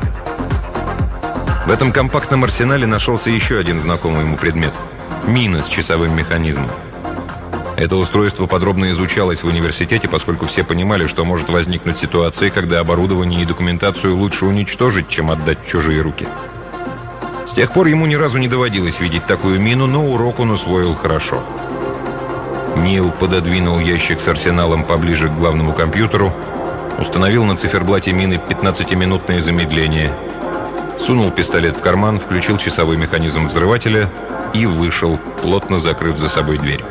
В этом компактном арсенале нашелся еще один знакомый ему предмет – мина с часовым механизмом. Это устройство подробно изучалось в университете, поскольку все понимали, что может возникнуть ситуация, когда оборудование и документацию лучше уничтожить, чем отдать в чужие руки. С тех пор ему ни разу не доводилось видеть такую мину, но урок он усвоил хорошо. Нил пододвинул ящик с арсеналом поближе к главному компьютеру, установил на циферблате мины 15-минутное замедление, сунул пистолет в карман, включил часовой механизм взрывателя и вышел, плотно закрыв за собой дверь.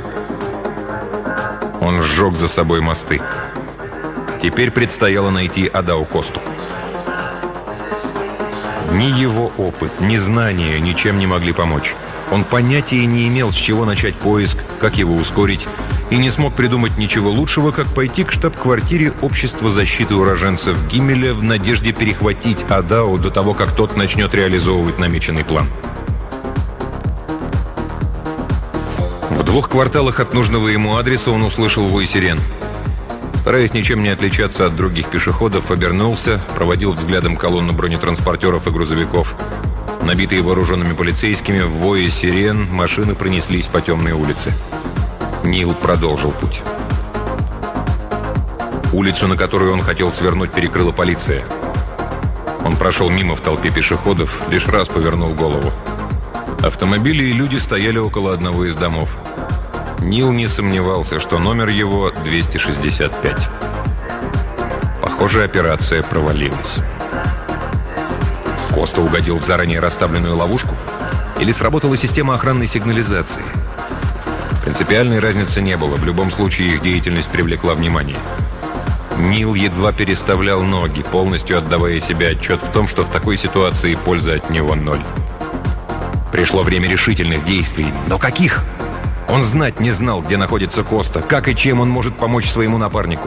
Он сжег за собой мосты. Теперь предстояло найти Адао Косту. Ни его опыт, ни знания ничем не могли помочь. Он понятия не имел, с чего начать поиск, как его ускорить, и не смог придумать ничего лучшего, как пойти к штаб-квартире Общества защиты уроженцев Гиммеля в надежде перехватить Адао до того, как тот начнет реализовывать намеченный план. В 2 кварталах от нужного ему адреса он услышал вой сирен. Стараясь ничем не отличаться от других пешеходов, обернулся, проводил взглядом колонну бронетранспортеров и грузовиков. Набитые вооруженными полицейскими, в вое сирен машины пронеслись по темной улице. Нил продолжил путь. Улицу, на которую он хотел свернуть, перекрыла полиция. Он прошел мимо в толпе пешеходов, лишь раз повернул голову. Автомобили и люди стояли около одного из домов. Нил не сомневался, что номер его 265. Похоже, операция провалилась. Коста угодил в заранее расставленную ловушку? Или сработала система охранной сигнализации? Принципиальной разницы не было. В любом случае их деятельность привлекла внимание. Нил едва переставлял ноги, полностью отдавая себе отчет в том, что в такой ситуации польза от него ноль. Пришло время решительных действий. Но каких? Он знать не знал, где находится Коста, как и чем он может помочь своему напарнику.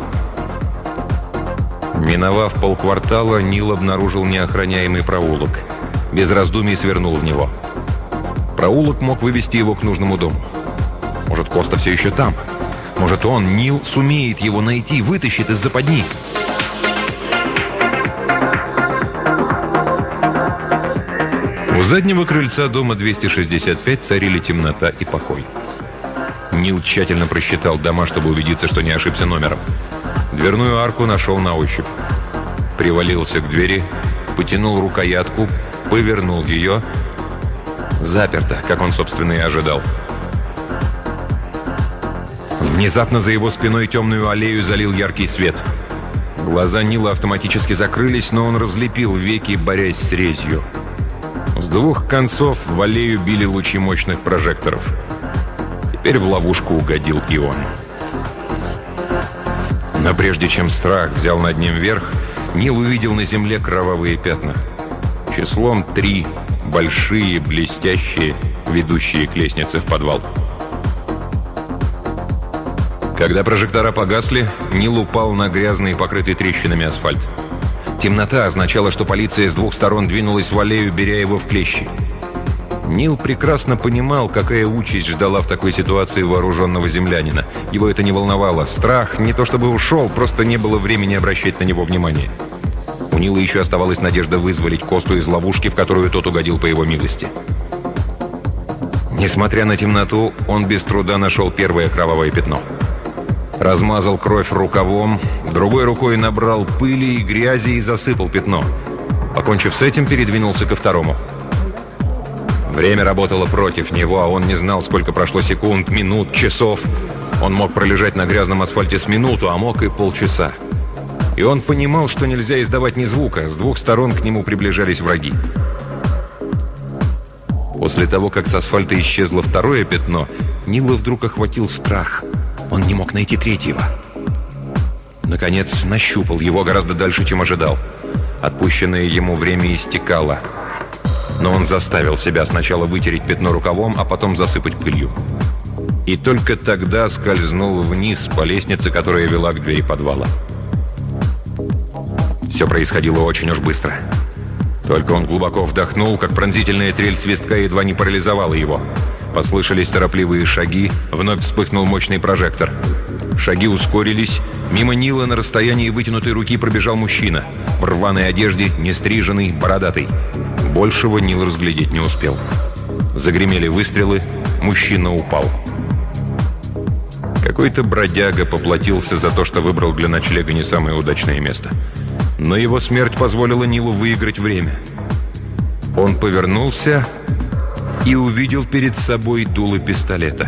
Миновав полквартала, Нил обнаружил неохраняемый проулок. Без раздумий свернул в него. Проулок мог вывести его к нужному дому. Может, Коста все еще там? Может, он, Нил, сумеет его найти, вытащит из западни? У заднего крыльца дома 265 царили темнота и покой. Нил тщательно просчитал дома, чтобы убедиться, что не ошибся номером. Дверную арку нашел на ощупь. Привалился к двери, потянул рукоятку, повернул ее. Заперто, как он, собственно, и ожидал. Внезапно за его спиной темную аллею залил яркий свет. Глаза Нила автоматически закрылись, но он разлепил веки, борясь с резью. С двух концов в аллею били лучи мощных прожекторов. Теперь в ловушку угодил и он. Но прежде чем страх взял над ним верх, Нил увидел на земле кровавые пятна. Числом 3, большие, блестящие, ведущие к лестнице в подвал. Когда прожектора погасли, Нил упал на грязный, покрытый трещинами асфальт. Темнота означала, что полиция с двух сторон двинулась в аллею, беря его в клещи. Нил прекрасно понимал, какая участь ждала в такой ситуации вооруженного землянина. Его это не волновало. Страх не то чтобы ушел, просто не было времени обращать на него внимание. У Нила еще оставалась надежда вызволить Косту из ловушки, в которую тот угодил по его милости. Несмотря на темноту, он без труда нашел первое кровавое пятно. Размазал кровь рукавом, другой рукой набрал пыли и грязи и засыпал пятно. Покончив с этим, передвинулся ко второму. Время работало против него, а он не знал, сколько прошло секунд, минут, часов. Он мог пролежать на грязном асфальте с минуту, а мог и полчаса. И он понимал, что нельзя издавать ни звука. С двух сторон к нему приближались враги. После того, как с асфальта исчезло второе пятно, Нила вдруг охватил страх. Он не мог найти третьего. Наконец, нащупал его гораздо дальше, чем ожидал. Отпущенное ему время истекало. Но он заставил себя сначала вытереть пятно рукавом, а потом засыпать пылью. И только тогда скользнул вниз по лестнице, которая вела к двери подвала. Все происходило очень уж быстро. Только он глубоко вдохнул, как пронзительная трель свистка едва не парализовала его. Послышались торопливые шаги, вновь вспыхнул мощный прожектор. Шаги ускорились. Мимо Нила на расстоянии вытянутой руки пробежал мужчина. В рваной одежде, нестриженный, бородатый. Большего Нил разглядеть не успел. Загремели выстрелы, мужчина упал. Какой-то бродяга поплатился за то, что выбрал для ночлега не самое удачное место. Но его смерть позволила Нилу выиграть время. Он повернулся и увидел перед собой дуло пистолета.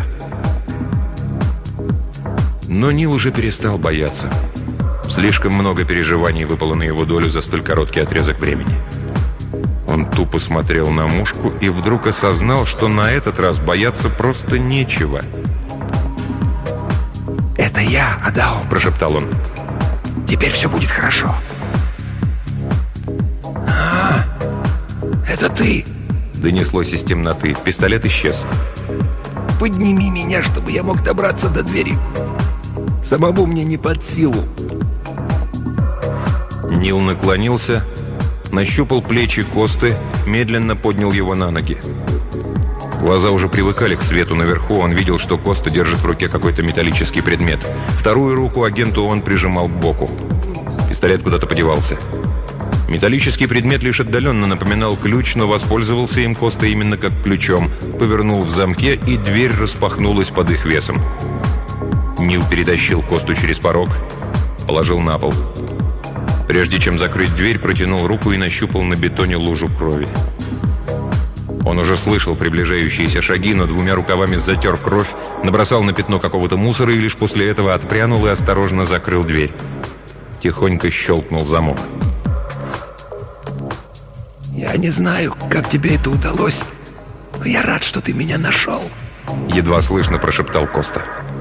Но Нил уже перестал бояться. Слишком много переживаний выпало на его долю за столь короткий отрезок времени. Он тупо смотрел на мушку и вдруг осознал, что на этот раз бояться просто нечего. «Это я, Адао», — прошептал он. «Теперь все будет хорошо». «А, это ты!» — донеслось из темноты. Пистолет исчез. «Подними меня, чтобы я мог добраться до двери. Самому мне не под силу». Нил наклонился, нащупал плечи Косты, медленно поднял его на ноги. Глаза уже привыкали к свету наверху, он видел, что Коста держит в руке какой-то металлический предмет. Вторую руку агенту он прижимал к боку. Пистолет куда-то подевался. Металлический предмет лишь отдаленно напоминал ключ, но воспользовался им Коста именно как ключом. Повернул в замке, и дверь распахнулась под их весом. Нил перетащил Косту через порог, положил на пол. Прежде чем закрыть дверь, протянул руку и нащупал на бетоне лужу крови. Он уже слышал приближающиеся шаги, но двумя рукавами затер кровь, набросал на пятно какого-то мусора и лишь после этого отпрянул и осторожно закрыл дверь. Тихонько щелкнул замок. «Я не знаю, как тебе это удалось, но я рад, что ты меня нашел», — едва слышно прошептал Коста.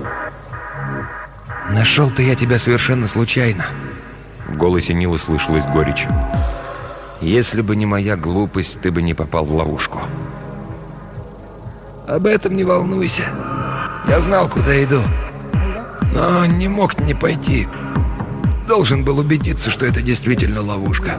«Нашел-то я тебя совершенно случайно». В голосе Нила слышалась горечь. «Если бы не моя глупость, ты бы не попал в ловушку». «Об этом не волнуйся. Я знал, куда иду. Но не мог не пойти. Должен был убедиться, что это действительно ловушка».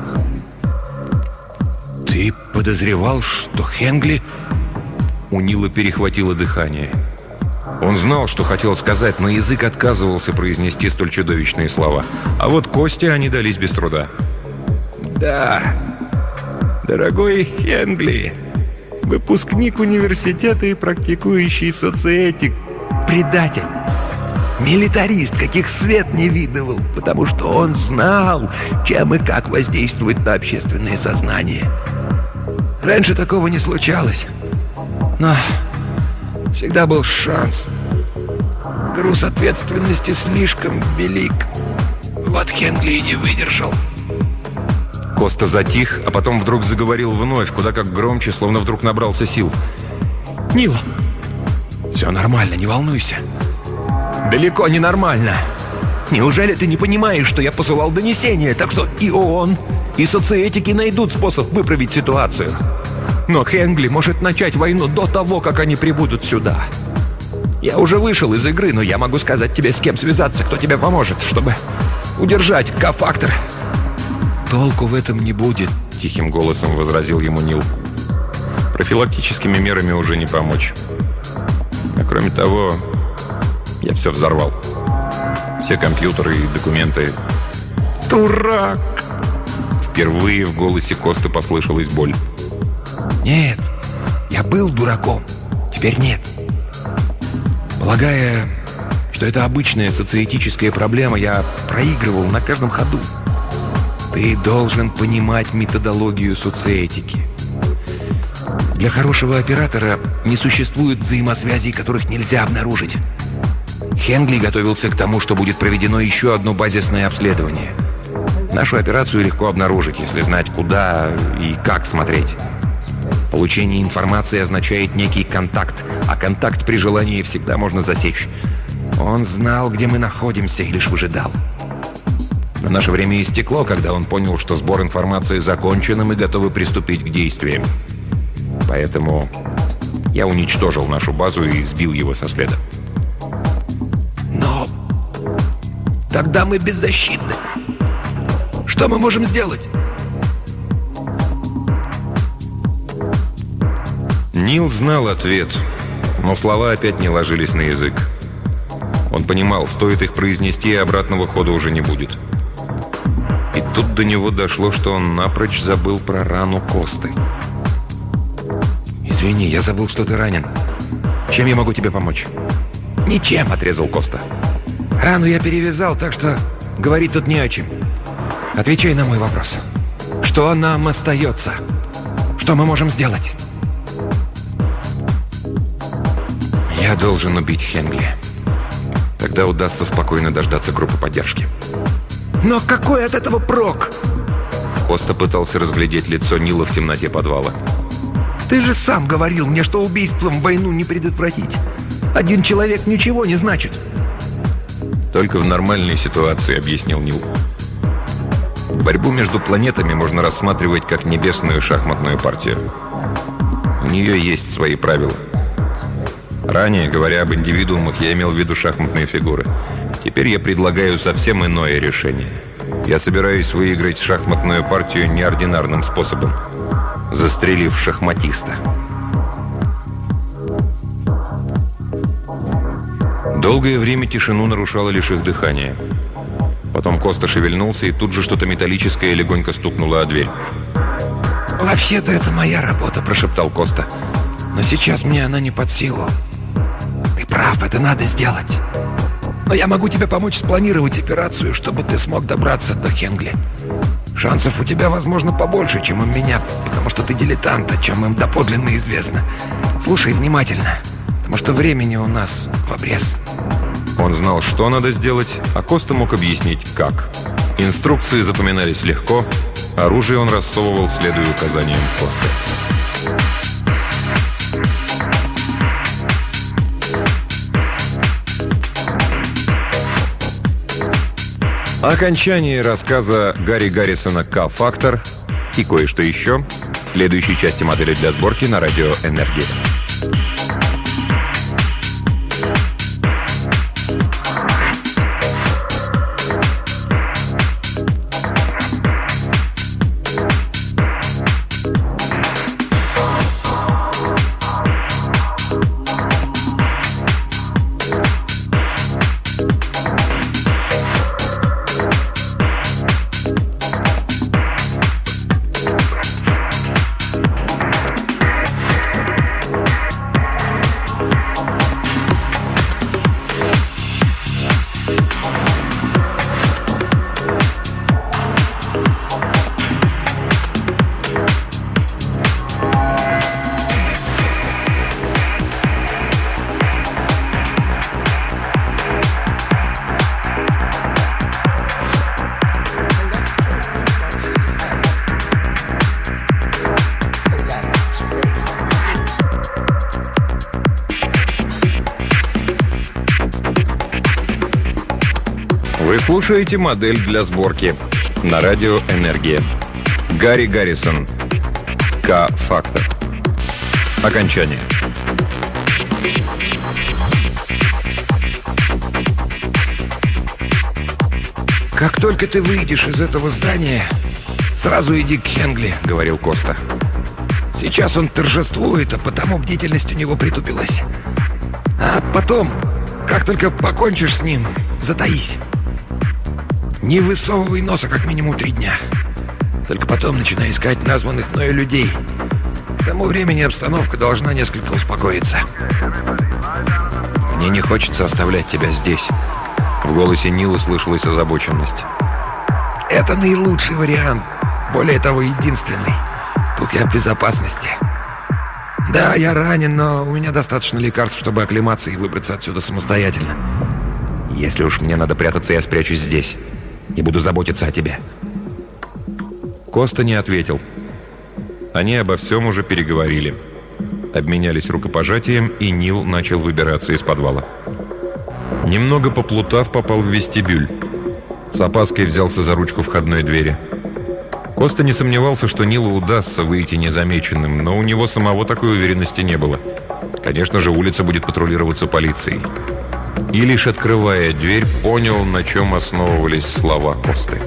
«Ты подозревал, что Хенгли...» У Нила перехватило дыхание. Он знал, что хотел сказать, но язык отказывался произнести столь чудовищные слова. А вот Косте они дались без труда. «Да, дорогой Хенгли, выпускник университета и практикующий социэтик, предатель, милитарист, каких свет не видывал, потому что он знал, чем и как воздействует на общественное сознание. Раньше такого не случалось, но всегда был шанс. Груз ответственности слишком велик. Вот Хенгли и не выдержал». Коста затих, а потом вдруг заговорил вновь, куда как громче, словно вдруг набрался сил. «Нил, все нормально, не волнуйся». «Далеко не нормально. Неужели ты не понимаешь, что я посылал донесение, так что и ООН, и социэтики найдут способ выправить ситуацию? Но Хенгли может начать войну до того, как они прибудут сюда. Я уже вышел из игры, но я могу сказать тебе, с кем связаться, кто тебе поможет, чтобы удержать К-фактор». «Толку в этом не будет», — Тихим голосом возразил ему Нил. «Профилактическими мерами уже не помочь. А кроме того, я все взорвал. Все компьютеры и документы». «Дурак!» Впервые в голосе Косты послышалась боль. «Нет, я был дураком, теперь нет. Полагая, что это обычная социэтическая проблема, я проигрывал на каждом ходу. Ты должен понимать методологию социэтики. Для хорошего оператора не существует взаимосвязей, которых нельзя обнаружить. Хенгли готовился к тому, что будет проведено еще одно базисное обследование. Нашу операцию легко обнаружить, если знать, куда и как смотреть. Получение информации означает некий контакт, а контакт при желании всегда можно засечь. Он знал, где мы находимся, и лишь выжидал. Но наше время истекло, когда он понял, что сбор информации закончен, и мы готовы приступить к действиям. Поэтому я уничтожил нашу базу и сбил его со следа. Но тогда мы беззащитны. Что мы можем сделать? Нил знал ответ, но слова опять не ложились на язык. Он понимал, стоит их произнести, и обратного хода уже не будет. И тут до него дошло, что он напрочь забыл про рану Косты. «Извини, я забыл, что ты ранен. Чем я могу тебе помочь?» «Ничем», — отрезал Коста. «Рану я перевязал, так что говорить тут не о чем. Отвечай на мой вопрос. Что нам остается? Что мы можем сделать?» «Я должен убить Хенгли. Тогда удастся спокойно дождаться группы поддержки». «Но какой от этого прок?» Коста пытался разглядеть лицо Нила в темноте подвала. «Ты же сам говорил мне, что убийством войну не предотвратить. Один человек ничего не значит». «Только в нормальной ситуации», — объяснил Нил. «Борьбу между планетами можно рассматривать как небесную шахматную партию. У нее есть свои правила. Ранее, говоря об индивидуумах, я имел в виду шахматные фигуры. Теперь я предлагаю совсем иное решение. Я собираюсь выиграть шахматную партию неординарным способом, застрелив шахматиста». Долгое время тишину нарушало лишь их дыхание. Потом Коста шевельнулся, и тут же что-то металлическое легонько стукнуло о дверь. «Вообще-то это моя работа», — прошептал Коста. «Но сейчас мне она не под силу. Ты прав, это надо сделать. Но я могу тебе помочь спланировать операцию, чтобы ты смог добраться до Хенгли. Шансов у тебя, возможно, побольше, чем у меня, потому что ты дилетант, о чем им доподлинно известно. Слушай внимательно, потому что времени у нас в обрез». Он знал, что надо сделать, а Коста мог объяснить, как. Инструкции запоминались легко, оружие он рассовывал, следуя указаниям Косты. Окончание рассказа Гарри Гаррисона «К-фактор» и кое-что еще в следующей части «Модели для сборки» на радио «Энергия». Вы слушаете «Модель для сборки» на радио «Энергия». Гарри Гаррисон. «К-фактор». Окончание. «Как только ты выйдешь из этого здания, сразу иди к Хенгли», — говорил Коста. «Сейчас он торжествует, а потому бдительность у него притупилась. А потом, как только покончишь с ним, затаись. Не высовывай носа как минимум 3 дня. Только потом начинай искать названных мною людей. К тому времени обстановка должна несколько успокоиться». «Мне не хочется оставлять тебя здесь». В голосе Нила слышалась озабоченность. «Это наилучший вариант. Более того, единственный. Тут я в безопасности. Да, я ранен, но у меня достаточно лекарств, чтобы оклематься и выбраться отсюда самостоятельно». «Если уж мне надо прятаться, я спрячусь здесь и буду заботиться о тебе». Коста не ответил. Они обо всем уже переговорили. Обменялись рукопожатием, и Нил начал выбираться из подвала. Немного поплутав, попал в вестибюль. С опаской взялся за ручку входной двери. Коста не сомневался, что Нилу удастся выйти незамеченным, но у него самого такой уверенности не было. Конечно же, улица будет патрулироваться полицией. И лишь открывая дверь, понял, на чем основывались слова Косты.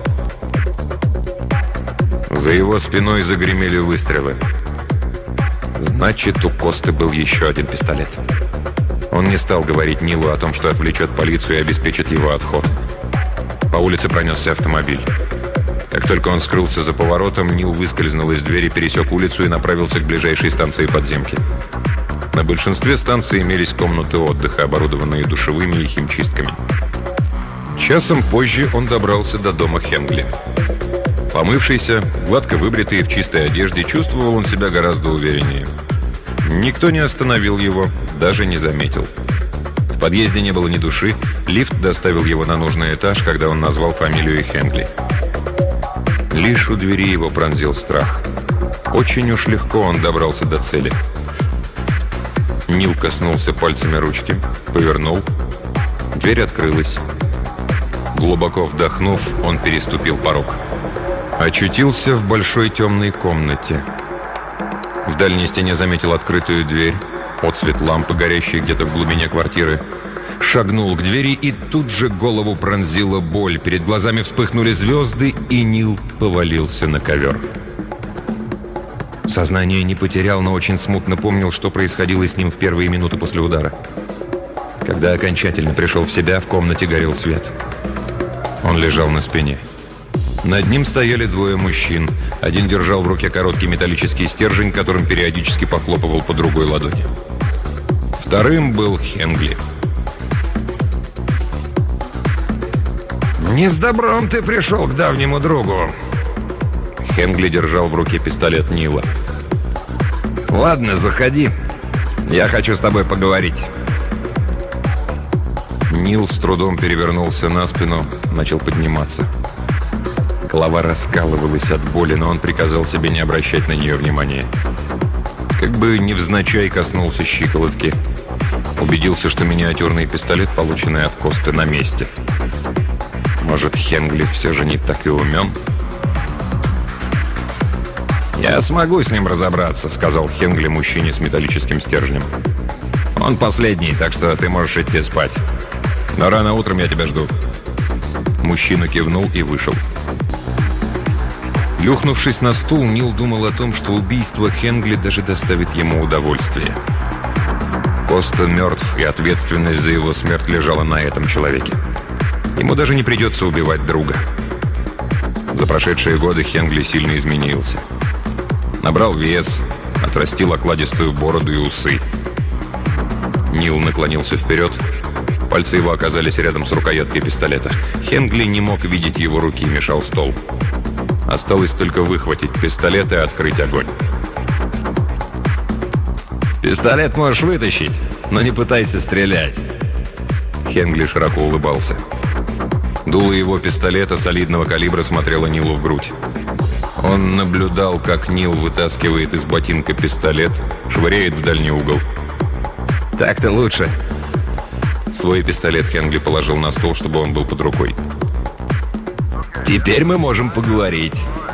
За его спиной загремели выстрелы. Значит, у Косты был еще один пистолет. Он не стал говорить Нилу о том, что отвлечет полицию и обеспечит его отход. По улице пронесся автомобиль. Как только он скрылся за поворотом, Нил выскользнул из двери, пересек улицу и направился к ближайшей станции подземки. На большинстве станций имелись комнаты отдыха, оборудованные душевыми и химчистками. Часом позже он добрался до дома Хенгли. Помывшийся, гладко выбритый и в чистой одежде, чувствовал он себя гораздо увереннее. Никто не остановил его, даже не заметил. В подъезде не было ни души, лифт доставил его на нужный этаж, когда он назвал фамилию Хенгли. Лишь у двери его пронзил страх. Очень уж легко он добрался до цели. Нил коснулся пальцами ручки, повернул. Дверь открылась. Глубоко вдохнув, он переступил порог. Очутился в большой темной комнате. В дальней стене заметил открытую дверь, отсвет лампы, горящей где-то в глубине квартиры. Шагнул к двери, и тут же голову пронзила боль. Перед глазами вспыхнули звезды, и Нил повалился на ковер. Сознание не потерял, но очень смутно помнил, что происходило с ним в первые минуты после удара. Когда окончательно пришел в себя, в комнате горел свет. Он лежал на спине. Над ним стояли 2 мужчин. Один держал в руке короткий металлический стержень, которым периодически похлопывал по другой ладони. Вторым был Хенгли. «Не с добром ты пришел к давнему другу». Хенгли держал в руке пистолет Нила. «Ладно, заходи. Я хочу с тобой поговорить». Нил с трудом перевернулся на спину, начал подниматься. Голова раскалывалась от боли, но он приказал себе не обращать на нее внимания. Как бы невзначай коснулся щиколотки. Убедился, что миниатюрный пистолет, полученный от Косты, на месте. Может, Хенгли все же не так и умен? «Я смогу с ним разобраться», — сказал Хенгли мужчине с металлическим стержнем. «Он последний, так что ты можешь идти спать. Но рано утром я тебя жду». Мужчина кивнул и вышел. Плюхнувшись на стул, Нил думал о том, что убийство Хенгли даже доставит ему удовольствие. Коста мертв, и ответственность за его смерть лежала на этом человеке. Ему даже не придется убивать друга. За прошедшие годы Хенгли сильно изменился. Набрал вес, отрастил окладистую бороду и усы. Нил наклонился вперед. Пальцы его оказались рядом с рукояткой пистолета. Хенгли не мог видеть его руки, мешал стол. Осталось только выхватить пистолет и открыть огонь. «Пистолет можешь вытащить, но не пытайся стрелять». Хенгли широко улыбался. Дуло его пистолета солидного калибра смотрело Нилу в грудь. Он наблюдал, как Нил вытаскивает из ботинка пистолет, швыряет в дальний угол. «Так-то лучше». Свой пистолет Хенгли положил на стол, чтобы он был под рукой. «Теперь мы можем поговорить».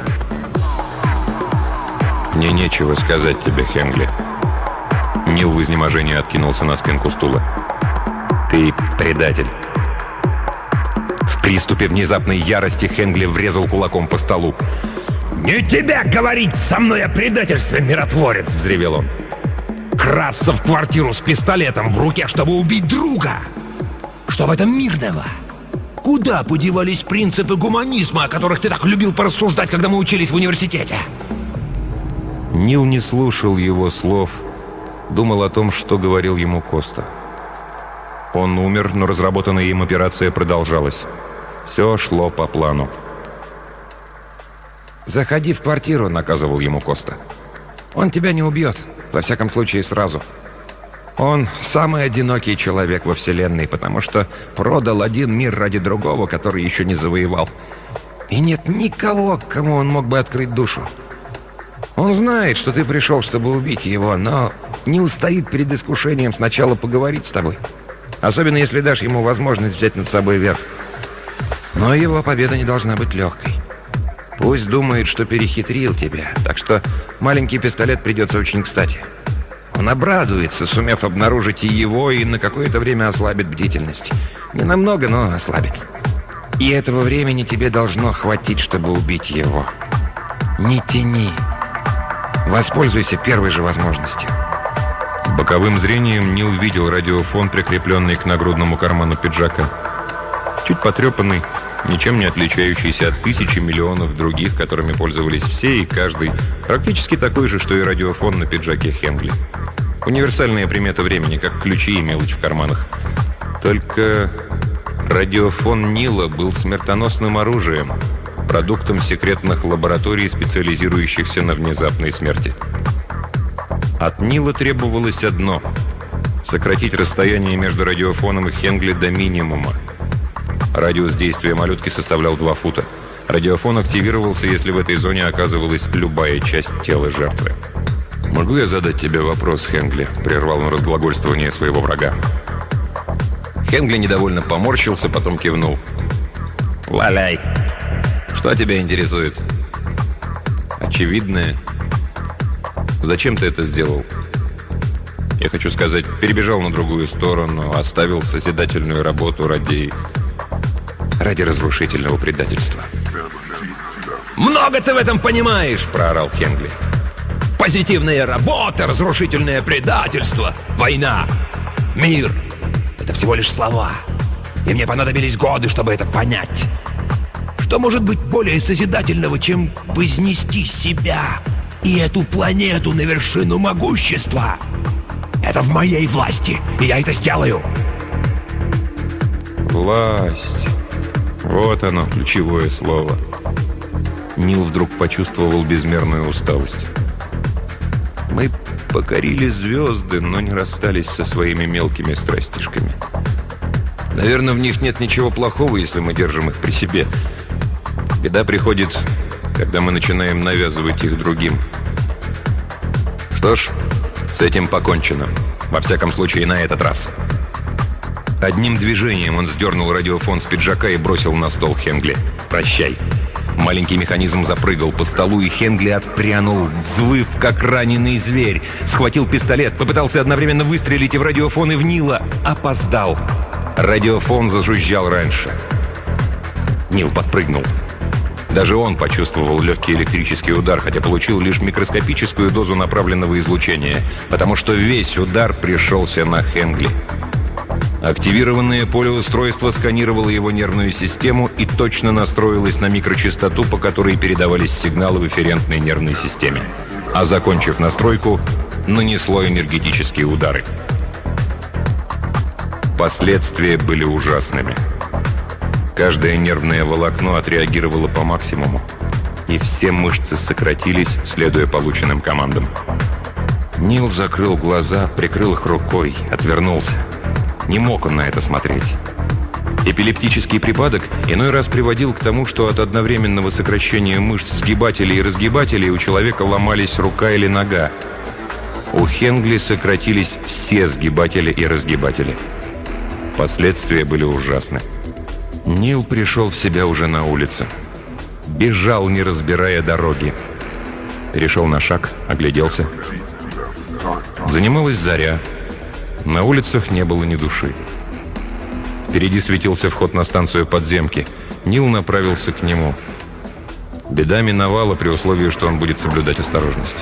«Мне нечего сказать тебе, Хенгли». Нил в изнеможении откинулся на спинку стула. «Ты предатель». В приступе внезапной ярости Хенгли врезал кулаком по столу. «Не тебя говорить со мной о предательстве, миротворец!» — взревел он. «Красться в квартиру с пистолетом в руке, чтобы убить друга! Что в этом мирного? Куда подевались принципы гуманизма, о которых ты так любил порассуждать, когда мы учились в университете?» Нил не слушал его слов, думал о том, что говорил ему Коста. Он умер, но разработанная им операция продолжалась. Все шло по плану. «Заходи в квартиру», — наказывал ему Коста. «Он тебя не убьет, во всяком случае сразу. Он самый одинокий человек во Вселенной, потому что продал один мир ради другого, который еще не завоевал. И нет никого, кому он мог бы открыть душу. Он знает, что ты пришел, чтобы убить его, но не устоит перед искушением сначала поговорить с тобой. Особенно, если дашь ему возможность взять над собой верх. Но его победа не должна быть легкой. Пусть думает, что перехитрил тебя, так что маленький пистолет придется очень кстати. Он обрадуется, сумев обнаружить и его, и на какое-то время ослабит бдительность. Не намного, но ослабит. И этого времени тебе должно хватить, чтобы убить его. Не тяни. Воспользуйся первой же возможностью». Боковым зрением Нил видел радиофон, прикрепленный к нагрудному карману пиджака. Чуть потрепанный, ничем не отличающийся от тысячи миллионов других, которыми пользовались все и каждый, практически такой же, что и радиофон на пиджаке Хенгли. Универсальная примета времени, как ключи и мелочь в карманах. Только радиофон Нила был смертоносным оружием, продуктом секретных лабораторий, специализирующихся на внезапной смерти. От Нила требовалось одно — сократить расстояние между радиофоном и Хенгли до минимума. Радиус действия малютки составлял 2 фута. Радиофон активировался, если в этой зоне оказывалась любая часть тела жертвы. «Могу я задать тебе вопрос, Хенгли?» — прервал он разглагольствование своего врага. Хенгли недовольно поморщился, потом кивнул. «Валяй! Что тебя интересует?» «Очевидное. Зачем ты это сделал?» «Я хочу сказать, перебежал на другую сторону, оставил созидательную работу ради разрушительного предательства». «Много ты в этом понимаешь!» — проорал Хенгли. «Позитивная работа, разрушительное предательство, война, мир — это всего лишь слова. И мне понадобились годы, чтобы это понять. Что может быть более созидательного, чем вознести себя и эту планету на вершину могущества? Это в моей власти, и я это сделаю!» «Власть. Вот оно, ключевое слово». Нил вдруг почувствовал безмерную усталость. «Мы покорили звезды, но не расстались со своими мелкими страстишками. Наверное, в них нет ничего плохого, если мы держим их при себе. Беда приходит, когда мы начинаем навязывать их другим. Что ж, с этим покончено. Во всяком случае, на этот раз». Одним движением он сдернул радиофон с пиджака и бросил на стол Хенгли. «Прощай». Маленький механизм запрыгал по столу, и Хенгли отпрянул, взвыв, как раненый зверь. Схватил пистолет, попытался одновременно выстрелить и в радиофон, и в Нила. Опоздал. Радиофон зажужжал раньше. Нил подпрыгнул. Даже он почувствовал легкий электрический удар, хотя получил лишь микроскопическую дозу направленного излучения, потому что весь удар пришелся на Хенгли. Активированное полеустройство сканировало его нервную систему и точно настроилось на микрочастоту, по которой передавались сигналы в эфферентной нервной системе. А закончив настройку, нанесло энергетические удары. Последствия были ужасными. Каждое нервное волокно отреагировало по максимуму, и все мышцы сократились, следуя полученным командам. Нил закрыл глаза, прикрыл их рукой, отвернулся. Не мог он на это смотреть. Эпилептический припадок иной раз приводил к тому, что от одновременного сокращения мышц сгибателей и разгибателей у человека ломались рука или нога. У Хенгли сократились все сгибатели и разгибатели. Последствия были ужасны. Нил пришел в себя уже на улице. Бежал, не разбирая дороги. Перешел на шаг, огляделся. Занималась заря. На улицах не было ни души. Впереди светился вход на станцию подземки. Нил направился к нему. Беда миновала при условии, что он будет соблюдать осторожность.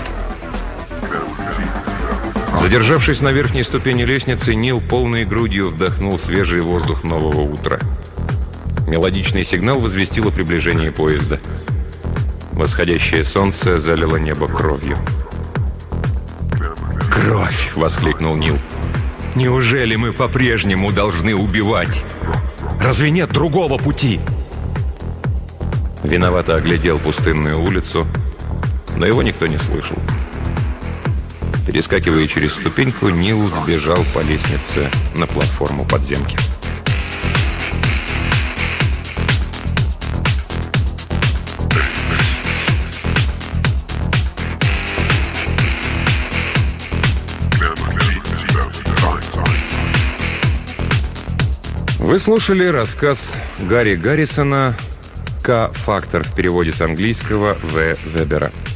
Задержавшись на верхней ступени лестницы, Нил полной грудью вдохнул свежий воздух нового утра. Мелодичный сигнал возвестил о приближении поезда. Восходящее солнце залило небо кровью. «Кровь!» — воскликнул Нил. «Неужели мы по-прежнему должны убивать? Разве нет другого пути?» Виновато оглядел пустынную улицу, но его никто не слышал. Перескакивая через ступеньку, Нил сбежал по лестнице на платформу подземки. Вы слушали рассказ Гарри Гаррисона «К-фактор» в переводе с английского В. Вебера.